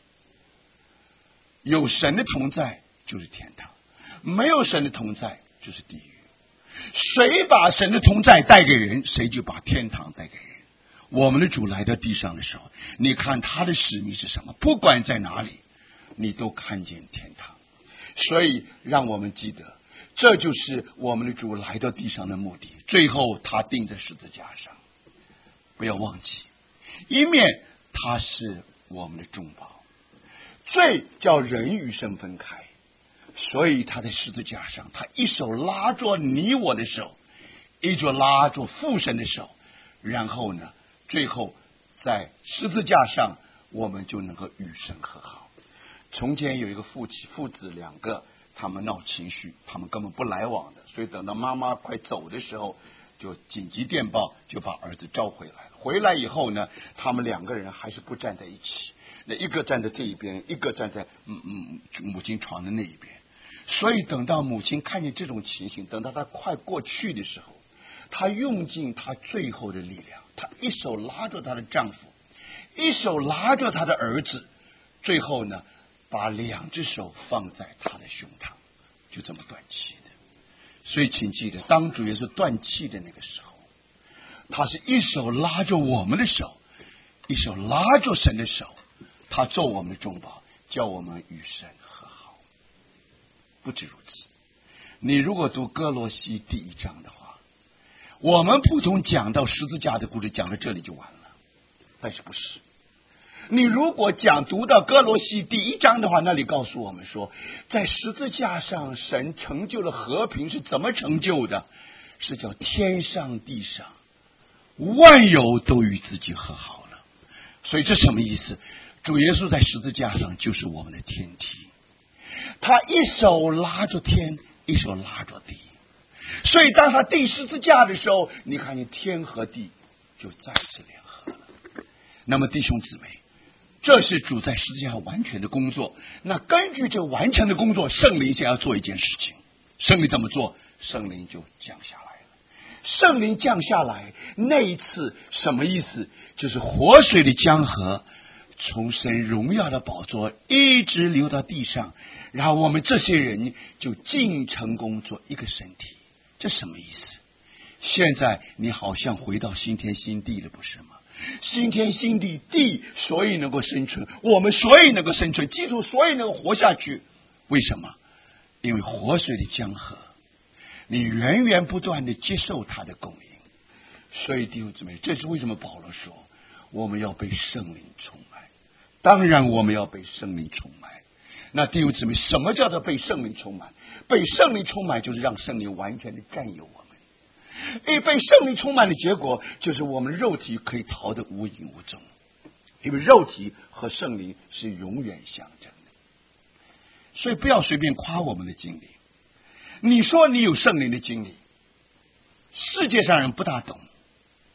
有神的同在就是天堂，没有神的同在就是地狱。谁把神的同在带给人，谁就把天堂带给人。我们的主来到地上的时候，你看他的使命是什么？不管在哪里，你都看见天堂。所以让我们记得，这就是我们的主来到地上的目的。最后他钉在十字架上，不要忘记，一面他是我们的中保，罪叫人与神分开，所以他在十字架上，他一手拉着你我的手，一手拉着父神的手，然后呢最后在十字架上我们就能够与神和好。从前有一个父子两个，他们闹情绪，他们根本不来往的，所以等到妈妈快走的时候，就紧急电报，就把儿子召回来了。回来以后呢，他们两个人还是不站在一起，那一个站在这一边，一个站在母亲床的那一边。所以等到母亲看见这种情形，等到她快过去的时候，她用尽她最后的力量，她一手拉着她的丈夫，一手拉着她的儿子，最后呢把两只手放在他的胸膛，就这么断气的。所以请记得，当主耶稣断气的那个时候，他是一手拉着我们的手，一手拉着神的手，他做我们的中保，叫我们与神和好。不止如此，你如果读哥罗西第1章的话，我们普通讲到十字架的故事讲到这里就完了，但是不是。你如果读到哥罗西第1章的话，那里告诉我们说，在十字架上神成就了和平，是怎么成就的？是叫天上地上万有都与自己和好了。所以这什么意思？主耶稣在十字架上就是我们的天梯，他一手拉着天，一手拉着地，所以当他钉十字架的时候，你看见天和地就再次联合了。那么弟兄姊妹，这是主在十字架完全的工作。那根据这完成的工作，圣灵想要做一件事情，圣灵怎么做？圣灵就降下来了。圣灵降下来那一次什么意思？就是活水的江河从神荣耀的宝座一直流到地上，然后我们这些人就尽成功做一个身体。这什么意思？现在你好像回到新天新地了，不是吗？新天新地，地所以能够生存，我们所以能够生存，基督所以能够活下去。为什么？因为活水的江河，你源源不断的接受它的供应。所以弟兄姊妹，这是为什么保罗说我们要被圣灵充满。当然我们要被圣灵充满。那弟兄姊妹，什么叫做被圣灵充满？被圣灵充满就是让圣灵完全的占有我们。因为被圣灵充满的结果，就是我们肉体可以逃得无影无踪，因为肉体和圣灵是永远相争的。所以不要随便夸我们的经历。你说你有圣灵的经历，世界上人不大懂。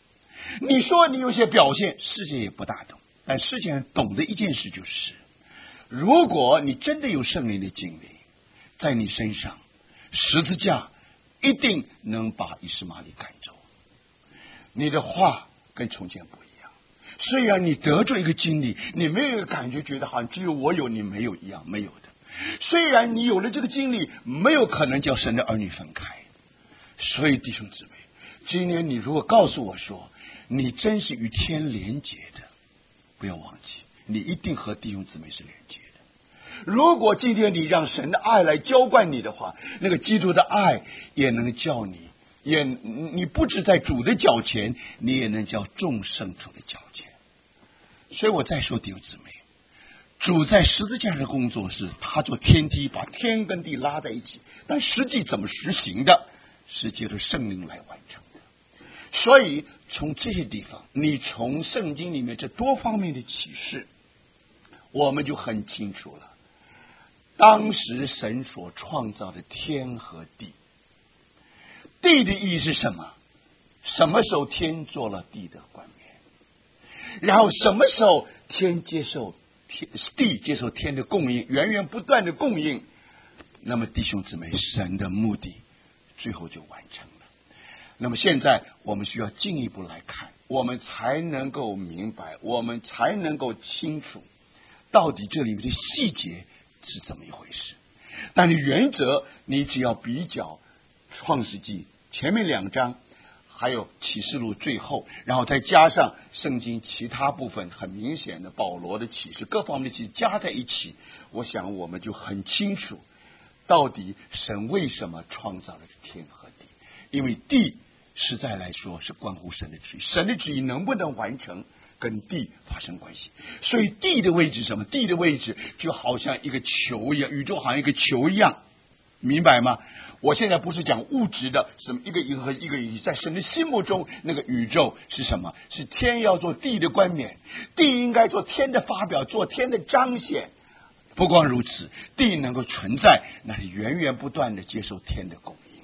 你说你有些表现，世界也不大懂，但世界上懂的一件事就是，如果你真的有圣灵的经历，在你身上，十字架一定能把以实玛利赶走。你的话跟从前不一样，虽然你得着一个经历，你没有一个感觉，觉得好像只有我有你没有一样，没有的。虽然你有了这个经历，没有可能叫神的儿女分开。所以弟兄姊妹，今天你如果告诉我说你真是与天连结的，不要忘记，你一定和弟兄姊妹是连结的。如果今天你让神的爱来浇灌你的话，那个基督的爱也能叫你不止在主的脚前，你也能叫众圣徒的脚前。所以我再说弟兄姊妹，主在十字架的工作是他做天梯，把天跟地拉在一起，但实际怎么实行的，是借着圣灵来完成的。所以从这些地方，你从圣经里面这多方面的启示，我们就很清楚了。当时神所创造的天和地，地的意义是什么？什么时候天做了地的冠冕？然后什么时候地接受天的供应，源源不断的供应？那么弟兄姊妹，神的目的最后就完成了。那么现在我们需要进一步来看，我们才能够明白，我们才能够清楚到底这里面的细节是怎么一回事。但是原则你只要比较创世纪前面2章，还有启示录最后，然后再加上圣经其他部分很明显的保罗的启示，各方面的启示加在一起，我想我们就很清楚到底神为什么创造了天和地。因为地实在来说是关乎神的旨意，神的旨意能不能完成跟地发生关系。所以地的位置是什么？地的位置就好像一个球一样，宇宙好像一个球一样，明白吗？我现在不是讲物质的什么一个银河一个银，在神的心目中那个宇宙是什么？是天要做地的冠冕，地应该做天的发表，做天的彰显。不光如此，地能够存在，那是源源不断的接受天的供应。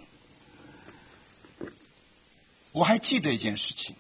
我还记得一件事情，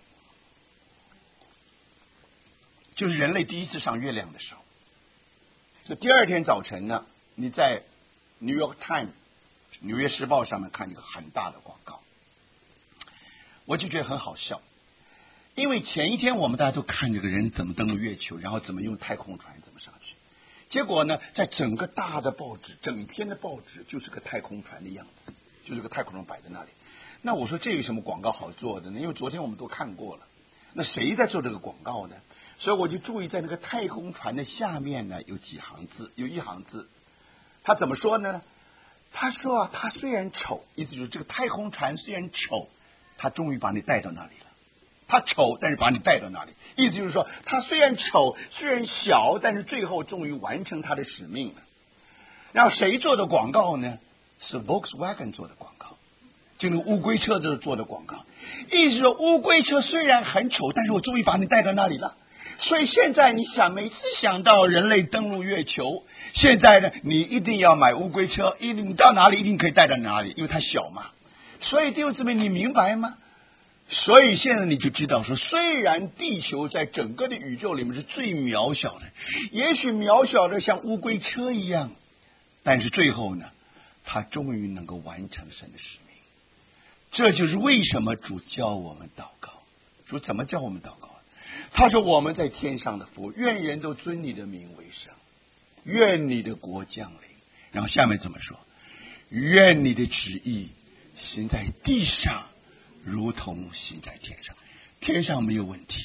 就是人类第一次上月亮的时候，这第二天早晨呢，你在 New York Times 纽约时报上面看一个很大的广告，我就觉得很好笑。因为前一天我们大家都看这个人怎么登陆月球，然后怎么用太空船怎么上去，结果呢，在整个大的报纸，整篇的报纸就是个太空船的样子，就是个太空船摆在那里。那我说这有什么广告好做的呢？因为昨天我们都看过了，那谁在做这个广告呢？所以我就注意在那个太空船的下面呢，有几行字，有一行字，他怎么说呢？他说啊，他虽然丑，意思就是这个太空船虽然丑，他终于把你带到那里了。他丑，但是把你带到那里，意思就是说，他虽然丑，虽然小，但是最后终于完成他的使命了。然后谁做的广告呢？是 Volkswagen 做的广告，就那个乌龟车做的广告。意思说，乌龟车虽然很丑，但是我终于把你带到那里了。所以现在你想，每次想到人类登陆月球，现在呢，你一定要买乌龟车，你到哪里一定可以带到哪里，因为它小嘛。所以弟兄姊妹，你明白吗？所以现在你就知道说，虽然地球在整个的宇宙里面是最渺小的，也许渺小的像乌龟车一样，但是最后呢，它终于能够完成神的使命。这就是为什么主教我们祷告。主怎么教我们祷告？他说，我们在天上的父，愿人都尊你的名为圣，愿你的国降临。然后下面怎么说？愿你的旨意行在地上，如同行在天上。天上没有问题，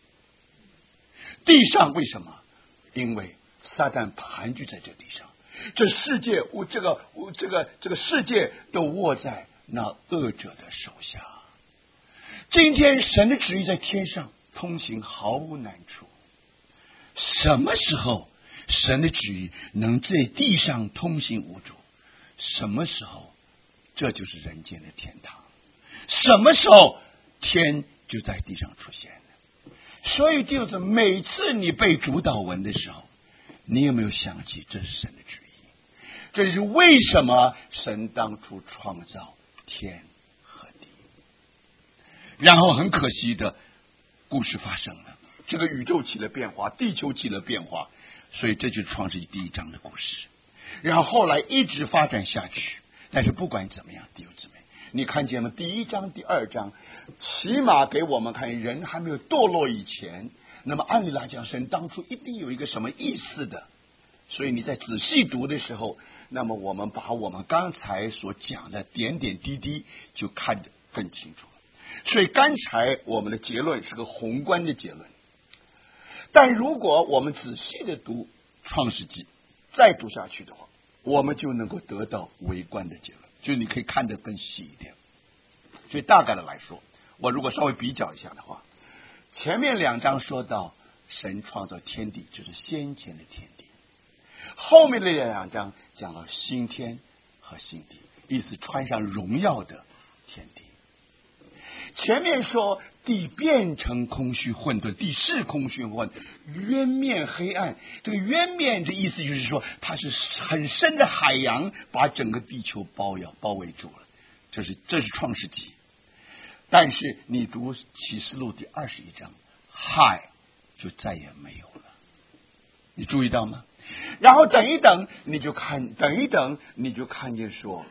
地上为什么？因为撒旦盘踞在这地上，这世界这个世界都握在那恶者的手下。今天神的旨意在天上通行毫无难处。什么时候神的旨意能在地上通行无阻？什么时候这就是人间的天堂？什么时候天就在地上出现了？所以就是每次你背主祷文的时候，你有没有想起这是神的旨意？这就是为什么神当初创造天和地。然后很可惜的， 故事发生了，这个宇宙起了变化，地球起了变化，所以这就是创世纪第1章的故事。然后后来一直发展下去，但是不管怎么样，弟兄姊妹，你看见了第1章、第2章，起码给我们看人还没有堕落以前，那么按理来讲，神当初一定有一个什么意思的。所以你在仔细读的时候，那么我们把我们刚才所讲的点点滴滴就看得更清楚了。所以刚才我们的结论是个宏观的结论，但如果我们仔细的读创世纪，再读下去的话，我们就能够得到微观的结论，就你可以看得更细一点。所以大概的来说，我如果稍微比较一下的话，前面2章说到神创造天地，就是先前的天地，后面的2章讲到新天和新地，意思穿上荣耀的天地。前面说地变成空虚混沌，地是空虚混沌，渊面黑暗。这个渊面这意思就是说，它是很深的海洋，把整个地球包围住了。这是创世纪。但是你读启示录第21章，海就再也没有了。你注意到吗？然后等一等，你就看见说，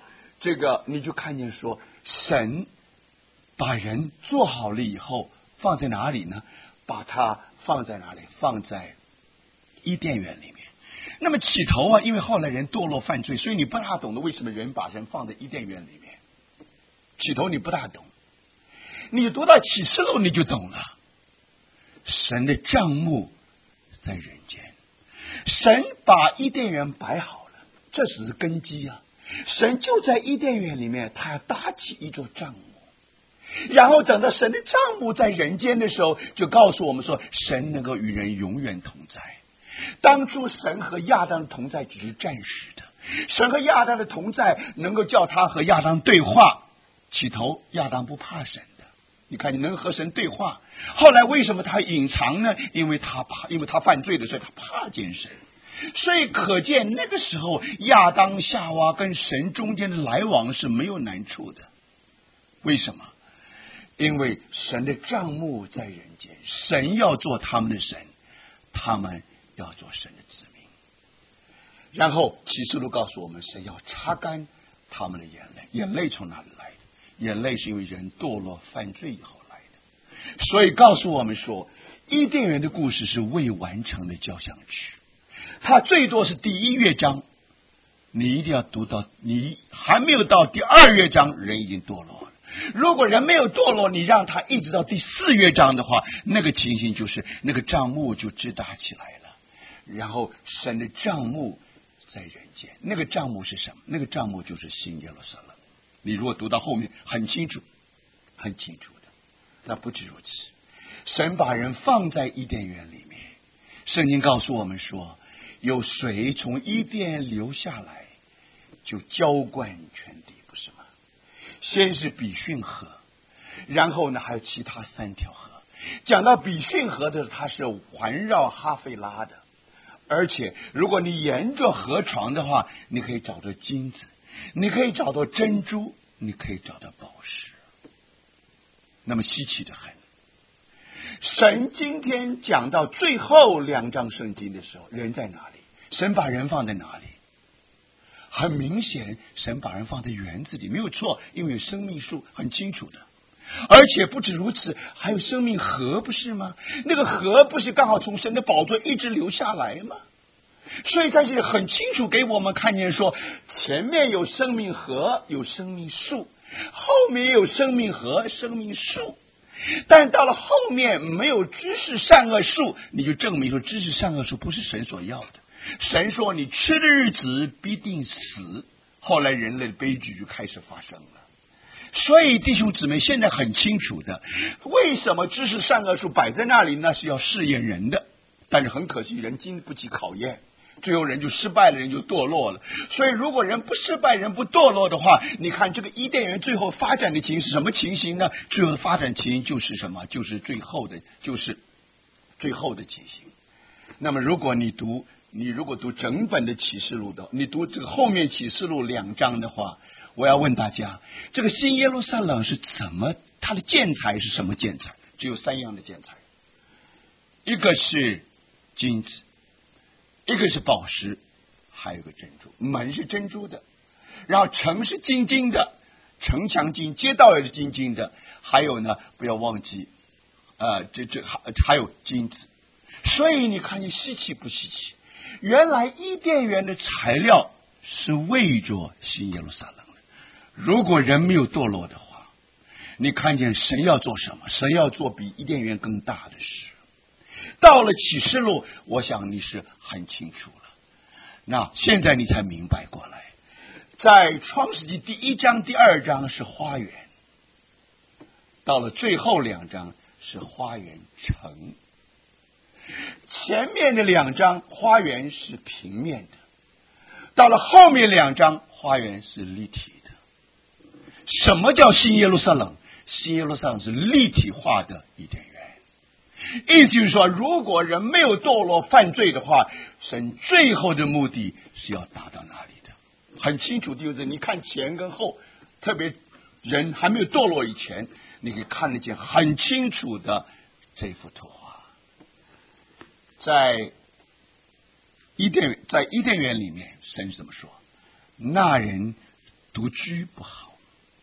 神把人做好了以后，放在哪里呢？把它放在哪里？放在伊甸园里面。那么起头因为后来人堕落犯罪，所以你不大懂得为什么人把神放在伊甸园里面。起头你不大懂，你读到启示录你就懂了。神的帐幕在人间，神把伊甸园摆好了，这只是根基啊。神就在伊甸园里面，他要搭起一座帐幕。然后等到神的帐幕在人间的时候，就告诉我们说，神能够与人永远同在。当初神和亚当同在只是暂时的，神和亚当的同在能够叫他和亚当对话。起头亚当不怕神的，你看你能和神对话。后来为什么他隐藏呢？因为他犯罪的时候他怕见神。所以可见那个时候亚当夏娃跟神中间的来往是没有难处的。为什么？因为神的帐幕在人间，神要做他们的神，他们要做神的子民。然后启示录告诉我们，神要擦干他们的眼泪。眼泪从哪里来的？眼泪是因为人堕落犯罪以后来的。所以告诉我们说，伊甸园的故事是未完成的交响曲，它最多是第1乐章，你一定要读到，你还没有到第2乐章，人已经堕落了。如果人没有堕落，你让他一直到第4乐章的话，那个情形就是那个帐幕就支搭起来了。然后神的帐幕在人间，那个帐幕是什么？那个帐幕就是新耶路撒冷。你如果读到后面很清楚的。那不止如此，神把人放在伊甸园里面，圣经告诉我们说，有水从伊甸流下来，就浇灌全地，不是吗？先是比逊河，然后呢还有其他3条河。讲到比逊河的，它是环绕哈菲拉的，而且如果你沿着河床的话，你可以找到金子，你可以找到珍珠，你可以找到宝石，那么稀奇的很。神今天讲到最后2章圣经的时候，人在哪里？神把人放在哪里？很明显，神把人放在园子里，没有错，因为有生命树，很清楚的。而且不止如此，还有生命河，不是吗？那个河不是刚好从神的宝座一直流下来吗？所以在这里很清楚给我们看见说，前面有生命河，有生命树，后面也有生命河、生命树。但到了后面没有知识善恶树，你就证明说知识善恶树不是神所要的。神说你吃的日子必定死，后来人类的悲剧就开始发生了。所以弟兄姊妹现在很清楚的，为什么知识善恶树摆在那里，那是要试验人的。但是很可惜，人经不起考验，最后人就失败了，人就堕落了。所以如果人不失败，人不堕落的话，你看这个伊甸园最后发展的情形是什么情形呢？最后的发展情形就是什么？就是最后的情形。那么如果你如果读整本的启示录的，你读这个后面启示录2章的话，我要问大家，这个新耶路撒冷是怎么，它的建材是什么建材？只有3样的建材。 一个是金子，一个是宝石，还有一个珍珠。门是珍珠的，然后城是金金的，城墙金，街道也是金金的，还有呢，不要忘记，还有金子。所以你看，你稀奇不稀奇？原来伊甸园的材料是为着新耶路撒冷的。如果人没有堕落的话，你看见神要做什么？神要做比伊甸园更大的事。到了启示录，我想你是很清楚了。那现在你才明白过来，在创世纪第1章、第2章是花园，到了最后2章是花园城。前面的2章花园是平面的，到了后面2章花园是立体的。什么叫新耶路撒冷？新耶路撒冷是立体化的伊甸园。意思就是说，如果人没有堕落犯罪的话，神最后的目的是要达到哪里的？很清楚，就是你看前跟后，特别人还没有堕落以前，你可以看得见很清楚的这幅图画。在伊甸园里面，神怎么说？那人独居不好。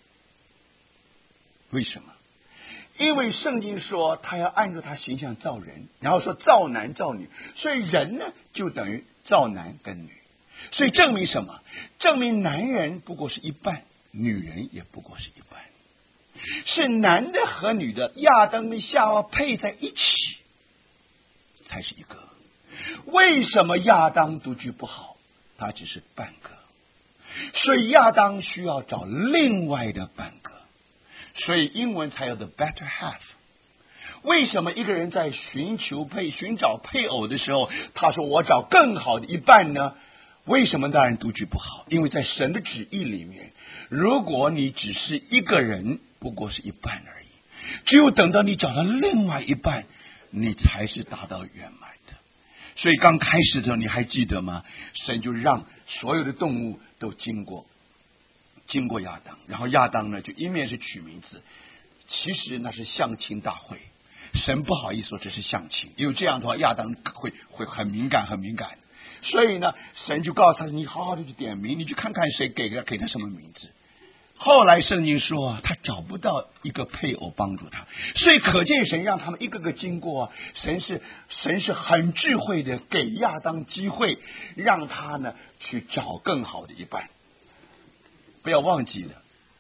为什么？因为圣经说他要按照他形象造人，然后说造男造女，所以人呢就等于造男跟女。所以证明什么？证明男人不过是一半，女人也不过是一半，是男的和女的亚当跟夏娃配在一起才是一个。为什么亚当独居不好？他只是半个，所以亚当需要找另外的半个，所以英文才有 the better half。 为什么一个人在寻找配偶的时候，他说我找更好的一半呢？为什么那人独居不好？因为在神的旨意里面，如果你只是一个人，不过是一半而已，只有等到你找到另外一半，你才是达到圆满的。所以刚开始的时候，你还记得吗？神就让所有的动物都经过亚当，然后亚当呢就一面是取名字，其实那是相亲大会。神不好意思说这是相亲，因为这样的话亚当会很敏感。所以呢，神就告诉他，你好好的去点名，你去看看谁给他什么名字。后来圣经说他找不到一个配偶帮助他，所以可见神让他们一个个经过，神是很智慧的，给亚当机会，让他呢去找更好的一半。不要忘记了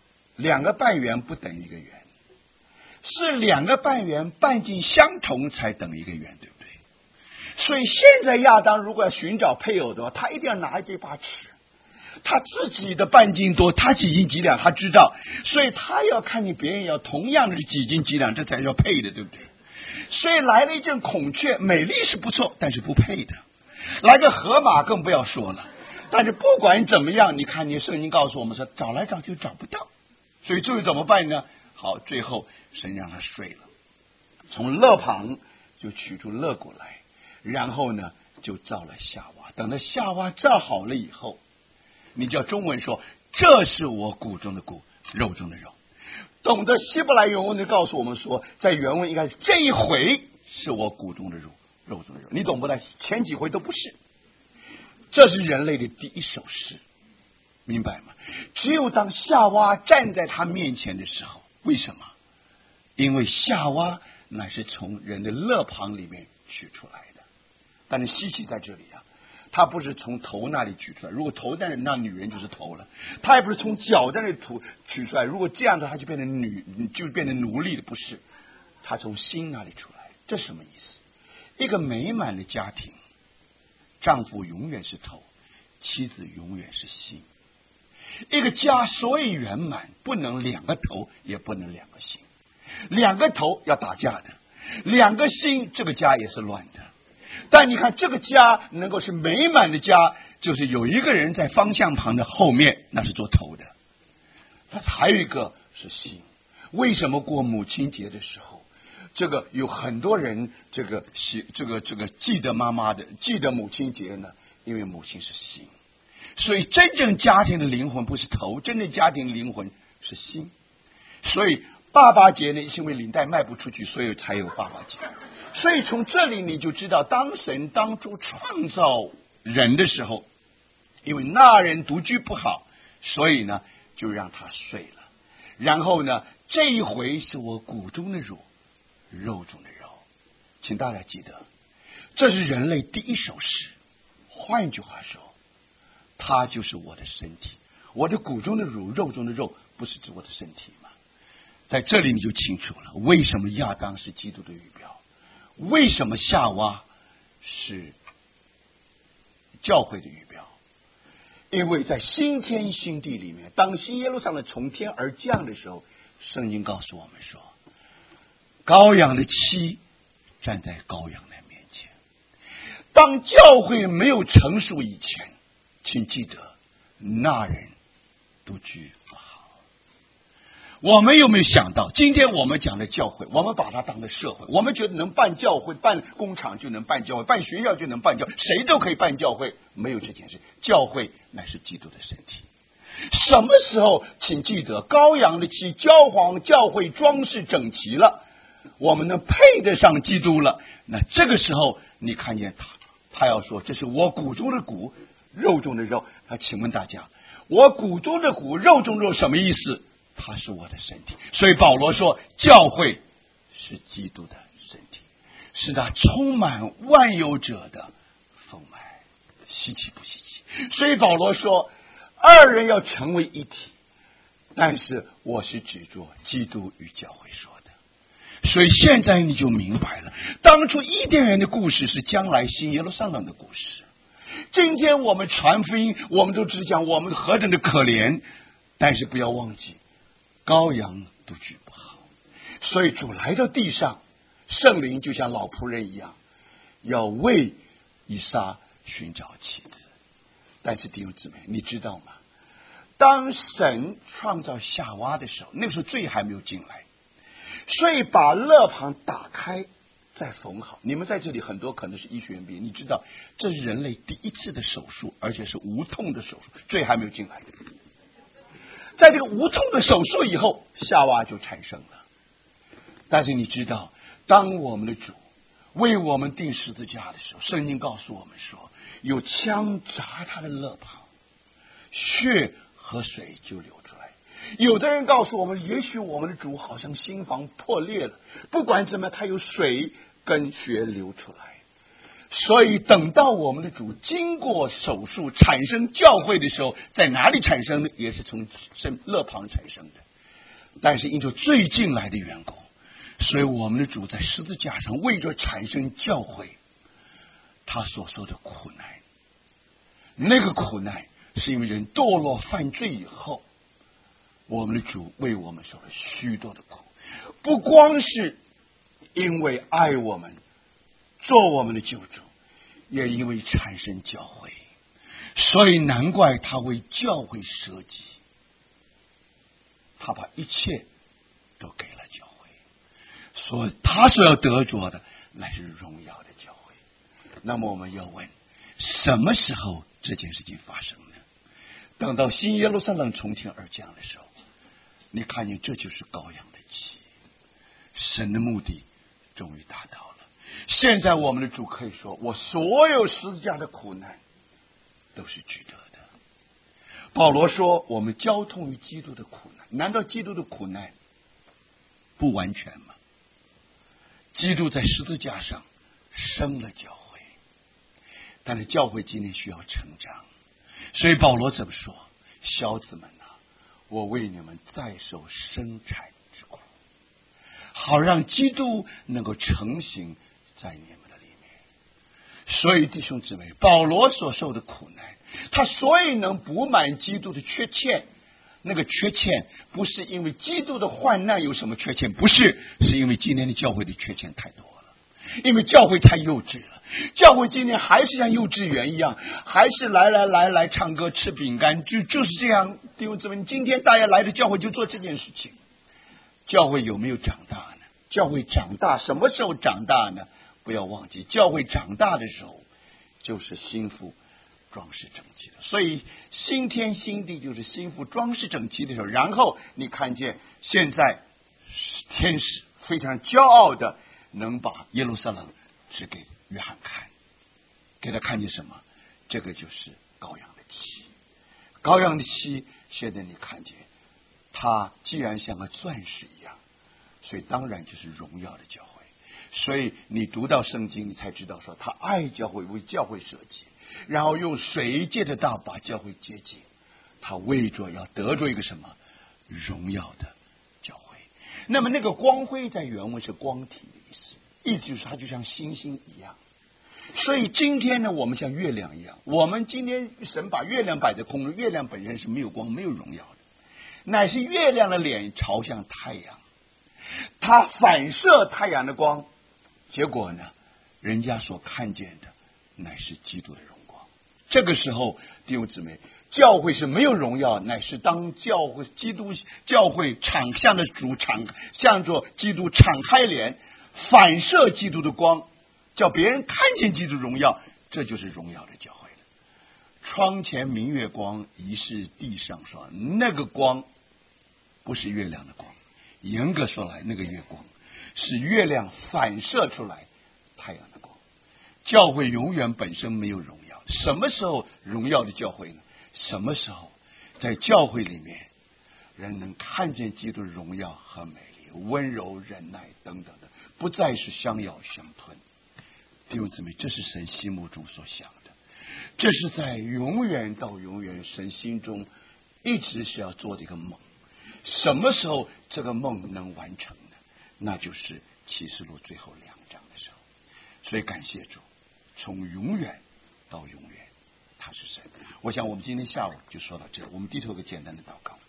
，2个半圆不等于1个圆，是2个半圆半径相同才等于1个圆，对不对？所以现在亚当如果要寻找配偶的话，他一定要拿这把尺，他自己的半径多，他几斤几两他知道，所以他要看见别人要同样的几斤几两，这才叫配的，对不对？所以来了一阵孔雀，美丽是不错，但是不配的。来个河马更不要说了。但是不管怎么样，你看你圣经告诉我们说，找来找去找不到，所以最后怎么办呢？好，最后神让他睡了，从肋旁就取出肋骨来，然后呢就造了夏娃。等到夏娃造好了以后，你叫中文说这是我骨中的骨，肉中的肉。懂得希伯来原文的告诉我们说，在原文应该是这一回是我骨中的肉，肉中的肉。你懂不懂？前几回都不是。这是人类的第一首诗，明白吗？只有当夏娃站在他面前的时候，为什么？因为夏娃乃是从人的肋旁里面取出来的。但是稀奇在这里啊，他不是从头那里取出来，如果头在那女人就是头了。他也不是从脚在那里取出来，如果这样的他就变成奴隶了，不是？他从心那里出来。这什么意思？一个美满的家庭，丈夫永远是头，妻子永远是心。一个家所以圆满，不能2个头，也不能2个心。2个头要打架的，2个心，这个家也是乱的。但你看这个家能够是美满的家，就是有一个人在方向盘的后面，那是做头的。他还有一个是心。为什么过母亲节的时候，这个有很多人这个记得妈妈的，记得母亲节呢？因为母亲是心。所以真正家庭的灵魂不是头，真正家庭的灵魂是心。所以 8节呢，是因为领带卖不出去，所以才有8节。所以从这里你就知道，当神当初创造人的时候，因为那人独居不好，所以呢就让他睡了。然后呢，这一回是我骨中的乳，肉中的肉。请大家记得，这是人类第一首诗。换句话说，它就是我的身体，我的骨中的乳，肉中的肉，不是指我的身体吗？在这里你就清楚了，为什么亚当是基督的预表，为什么夏娃是教会的预表。因为在新天新地里面，当新耶路撒冷从天而降的时候，圣经告诉我们说，羔羊的妻站在羔羊的面前。当教会没有成熟以前，请记得那人独居不好。我们有没有想到，今天我们讲的教会，我们把它当成社会，我们觉得能办教会，办工厂就能办教会，办学校就能办教会，谁都可以办教会，没有这件事。教会乃是基督的身体。什么时候，请记得，羔羊的妻焦黄，教会装饰整齐了，我们能配得上基督了，那这个时候你看见他要说，这是我骨中的骨，肉中的肉。那请问大家，我骨中的骨，肉中的肉什么意思？它是我的身体。所以保罗说，教会是基督的身体，是他充满万有者的丰满。稀奇不稀奇？所以保罗说，二人要成为一体。但是我是指着基督与教会说的。所以现在你就明白了，当初伊甸园的故事是将来新耶路撒冷的故事。今天我们传福音，我们都只讲我们何等的可怜，但是不要忘记，羔羊独居不好。所以主来到地上，圣灵就像老仆人一样，要为以撒寻找妻子。但是弟兄姊妹，你知道吗？当神创造夏娃的时候，那个时候罪还没有进来，所以把肋旁打开再缝好。你们在这里很多可能是医学院毕业，你知道这是人类第一次的手术，而且是无痛的手术，罪还没有进来。在这个无痛的手术以后，夏娃就产生了。但是你知道，当我们的主为我们钉十字架的时候，圣经告诉我们说，有枪扎他的肋旁，血和水就流出来。有的人告诉我们，也许我们的主好像心房破裂了，不管怎么他有水跟血流出来。所以等到我们的主经过手术产生教会的时候，在哪里产生的？也是从肋旁产生的。但是因着罪进来的缘故，所以我们的主在十字架上为着产生教会，他所受的苦难，那个苦难是因为人堕落犯罪以后，我们的主为我们受了许多的苦，不光是因为爱我们做我们的救主，也因为产生教会。所以难怪他为教会舍己，他把一切都给了教会，所以他所要得着的乃是荣耀的教会。那么我们要问，什么时候这件事情发生呢？等到新耶路撒冷从天而降的时候，你看见这就是羔羊的妻，神的目的终于达到了。现在我们的主可以说，我所有十字架的苦难都是值得的。保罗说，我们交通于基督的苦难，难道基督的苦难不完全吗？基督在十字架上生了教会，但是教会今天需要成长，所以保罗怎么说？小子们啊，我为你们再受生产之苦，好让基督能够成形在你们的里面。所以弟兄姊妹，保罗所受的苦难，他所以能补满基督的缺欠，那个缺欠不是因为基督的患难有什么缺欠，不是，是因为今天的教会的缺欠太多了，因为教会太幼稚了。教会今天还是像幼稚园一样，还是来唱歌吃饼干，就是这样。弟兄姊妹，今天大家来的教会就做这件事情。教会有没有长大呢？教会长大什么时候长大呢？不要忘记，教会长大的时候就是心腹装饰整齐的。所以新天新地就是心腹装饰整齐的时候。然后你看见现在天使非常骄傲的能把耶路撒冷指给约翰看，给他看见什么？这个就是羔羊的妻。羔羊的妻，现在你看见它既然像个钻石一样，所以当然就是荣耀的教会。所以你读到圣经，你才知道说他爱教会，为教会设计，然后用水借着道把教会接近，他为着要得着一个什么荣耀的教会。那么那个光辉在原文是光体的意思，意思就是它就像星星一样。所以今天呢，我们像月亮一样，我们今天神把月亮摆在空中，月亮本身是没有光没有荣耀的，乃是月亮的脸朝向太阳，它反射太阳的光，结果呢，人家所看见的乃是基督的荣光。这个时候弟兄姊妹，教会是没有荣耀，乃是当教会基督教会敞向的主向着基督敞开脸，反射基督的光，叫别人看见基督荣耀，这就是荣耀的教会了。窗前明月光，疑是地上霜。那个光不是月亮的光，严格说来，那个月光是月亮反射出来太阳的光。教会永远本身没有荣耀。什么时候荣耀的教会呢？什么时候在教会里面人能看见基督的荣耀和美丽、温柔、忍耐等等的，不再是相咬相吞。弟兄姊妹，这是神心目中所想的，这是在永远到永远神心中一直是要做的一个梦。什么时候这个梦能完成呢？那就是启示录最后2章的时候。所以感谢主，从永远到永远他是神。我想我们今天下午就说到这，我们低头个简单的祷告。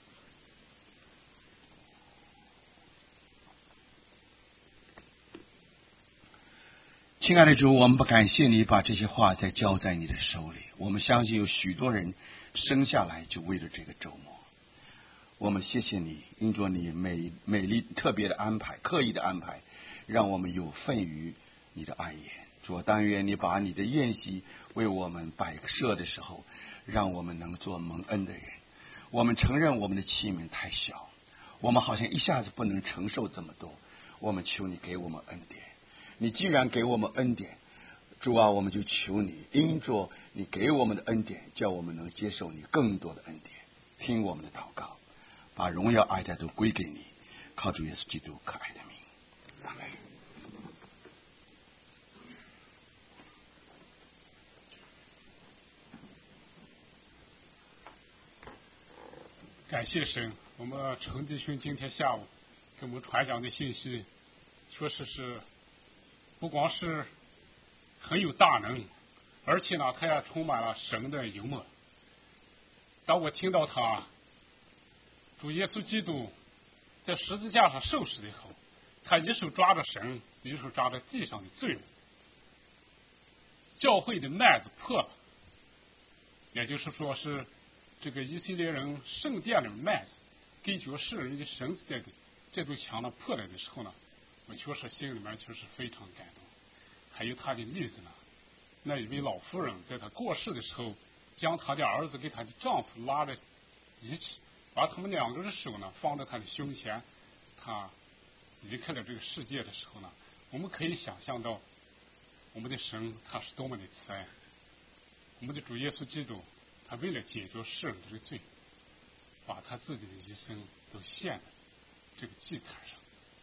亲爱的主，我们不感谢你把这些话再交在你的手里。我们相信有许多人生下来就为了这个周末。我们谢谢你，因着你美丽特别的安排，刻意的安排，让我们有份于你的爱宴。主，但愿你把你的宴席为我们摆设的时候，让我们能做蒙恩的人。我们承认我们的器皿太小，我们好像一下子不能承受这么多。我们求你给我们恩典。你既然给我们恩典，主啊，我们就求你，因着你给我们的恩典，叫我们能接受你更多的恩典。听我们的祷告，把荣耀爱戴都归给你，靠主耶稣基督可爱的名，阿们。 感谢神，我们陈弟兄今天下午给我们传讲的信息，确实是不光是很有大能，而且呢，他也充满了神的幽默。当我听到他主耶稣基督在十字架上受死的时候，他一手抓着神，一手抓着地上的罪人，教会的幔子破了，也就是说是这个以色列人圣殿的幔子给绝世人的神子殿的这堵墙呢破了的时候呢，我确实心里面确实非常感动。还有他的例子呢，那一位老妇人在他过世的时候，将他的儿子给他的丈夫拉着一起，把他们2个的手呢放在他的胸前。他离开了这个世界的时候呢，我们可以想象到我们的神他是多么的慈爱。我们的主耶稣基督，他为了解决世人的这个罪，把他自己的一生都献在这个祭坛上。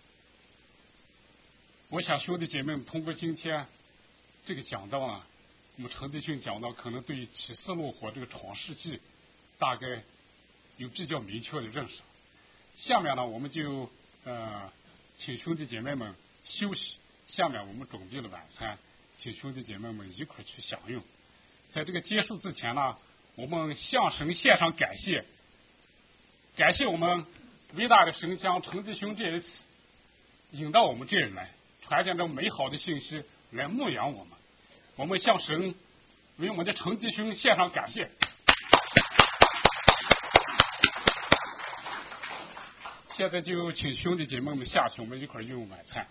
我想兄弟姐妹们通过今天这个讲道呢，我们陈弟兄讲到可能对启示录和这个创世纪大概有比较明确的认识。下面呢，我们就请兄弟姐妹们休息，下面我们准备了晚餐，请兄弟姐妹们一块去享用。在这个结束之前呢，我们向神献上感谢，感谢我们伟大的神将陈弟兄这一次引到我们这里来，传讲着美好的信息来牧养我们。我们向神为我们的陈弟兄献上感谢。现在就请兄弟姐妹们下去，我们一块用晚餐。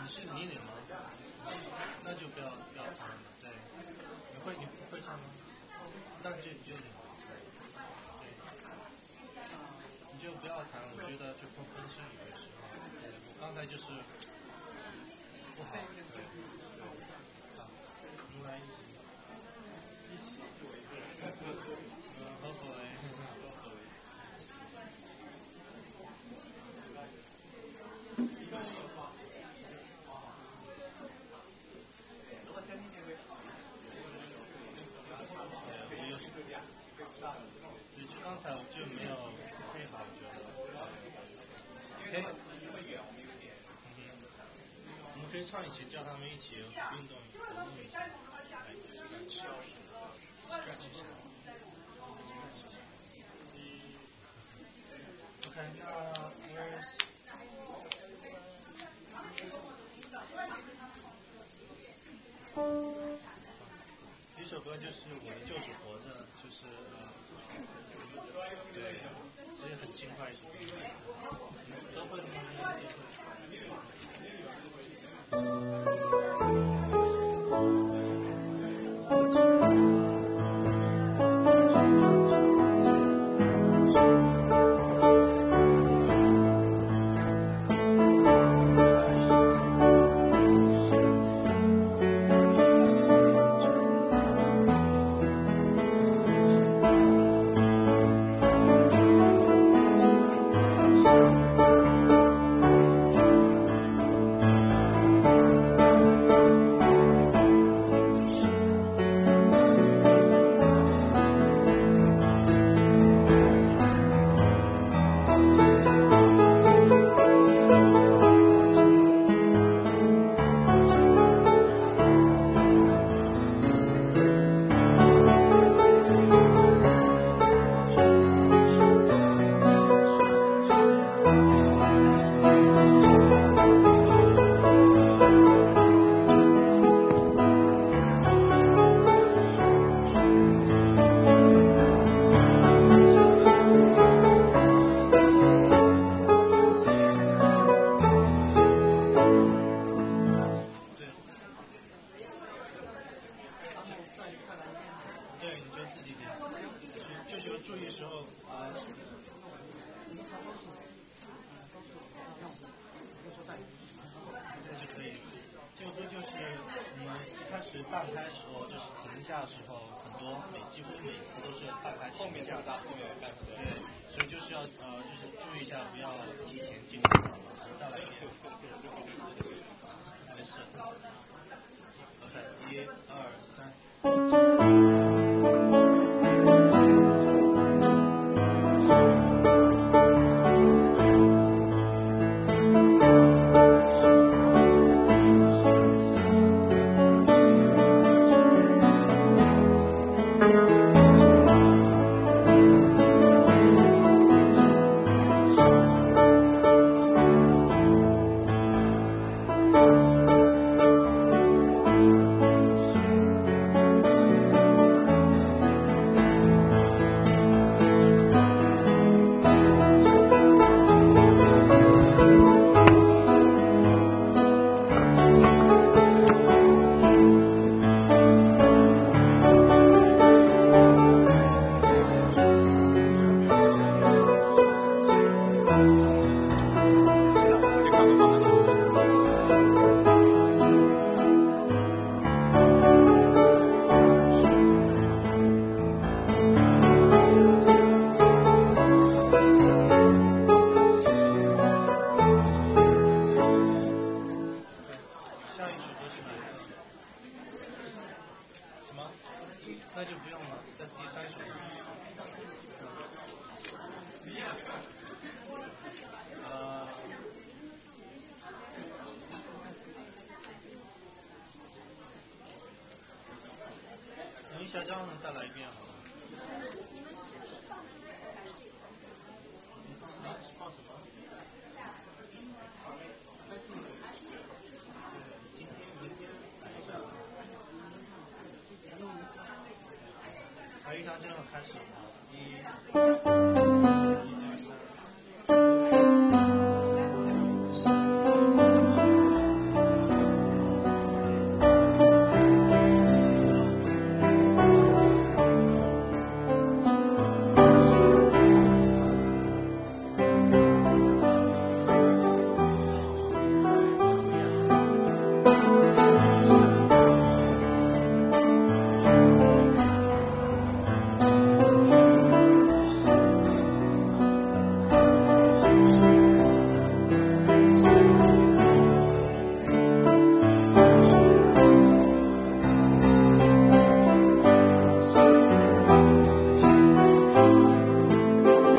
是你领吗？那就不要唱了。对，你会唱吗？但是你就领，对，你就不要弹，我觉得就分心以为是。我刚才就是不好，对，好，我们来一起，hopefully。刚才我就没有配好，我觉得。我们可以唱一起，叫他们一起运动活动一下，来stretch一下。OK， 那 第一首歌就是我的救主活着，就是对，其实很轻快一首歌，都会半拍时候就是停下的时候，几乎每次都是半拍后面加大，后面半拍。对，所以就是要就是注意一下，不要提前进入，再来一遍。没事。OK， 1、2、3。那就不用了，在第3首。等一下，这样再来一遍好了。放什么？今天、明天来一下。还有一张这样开始，1。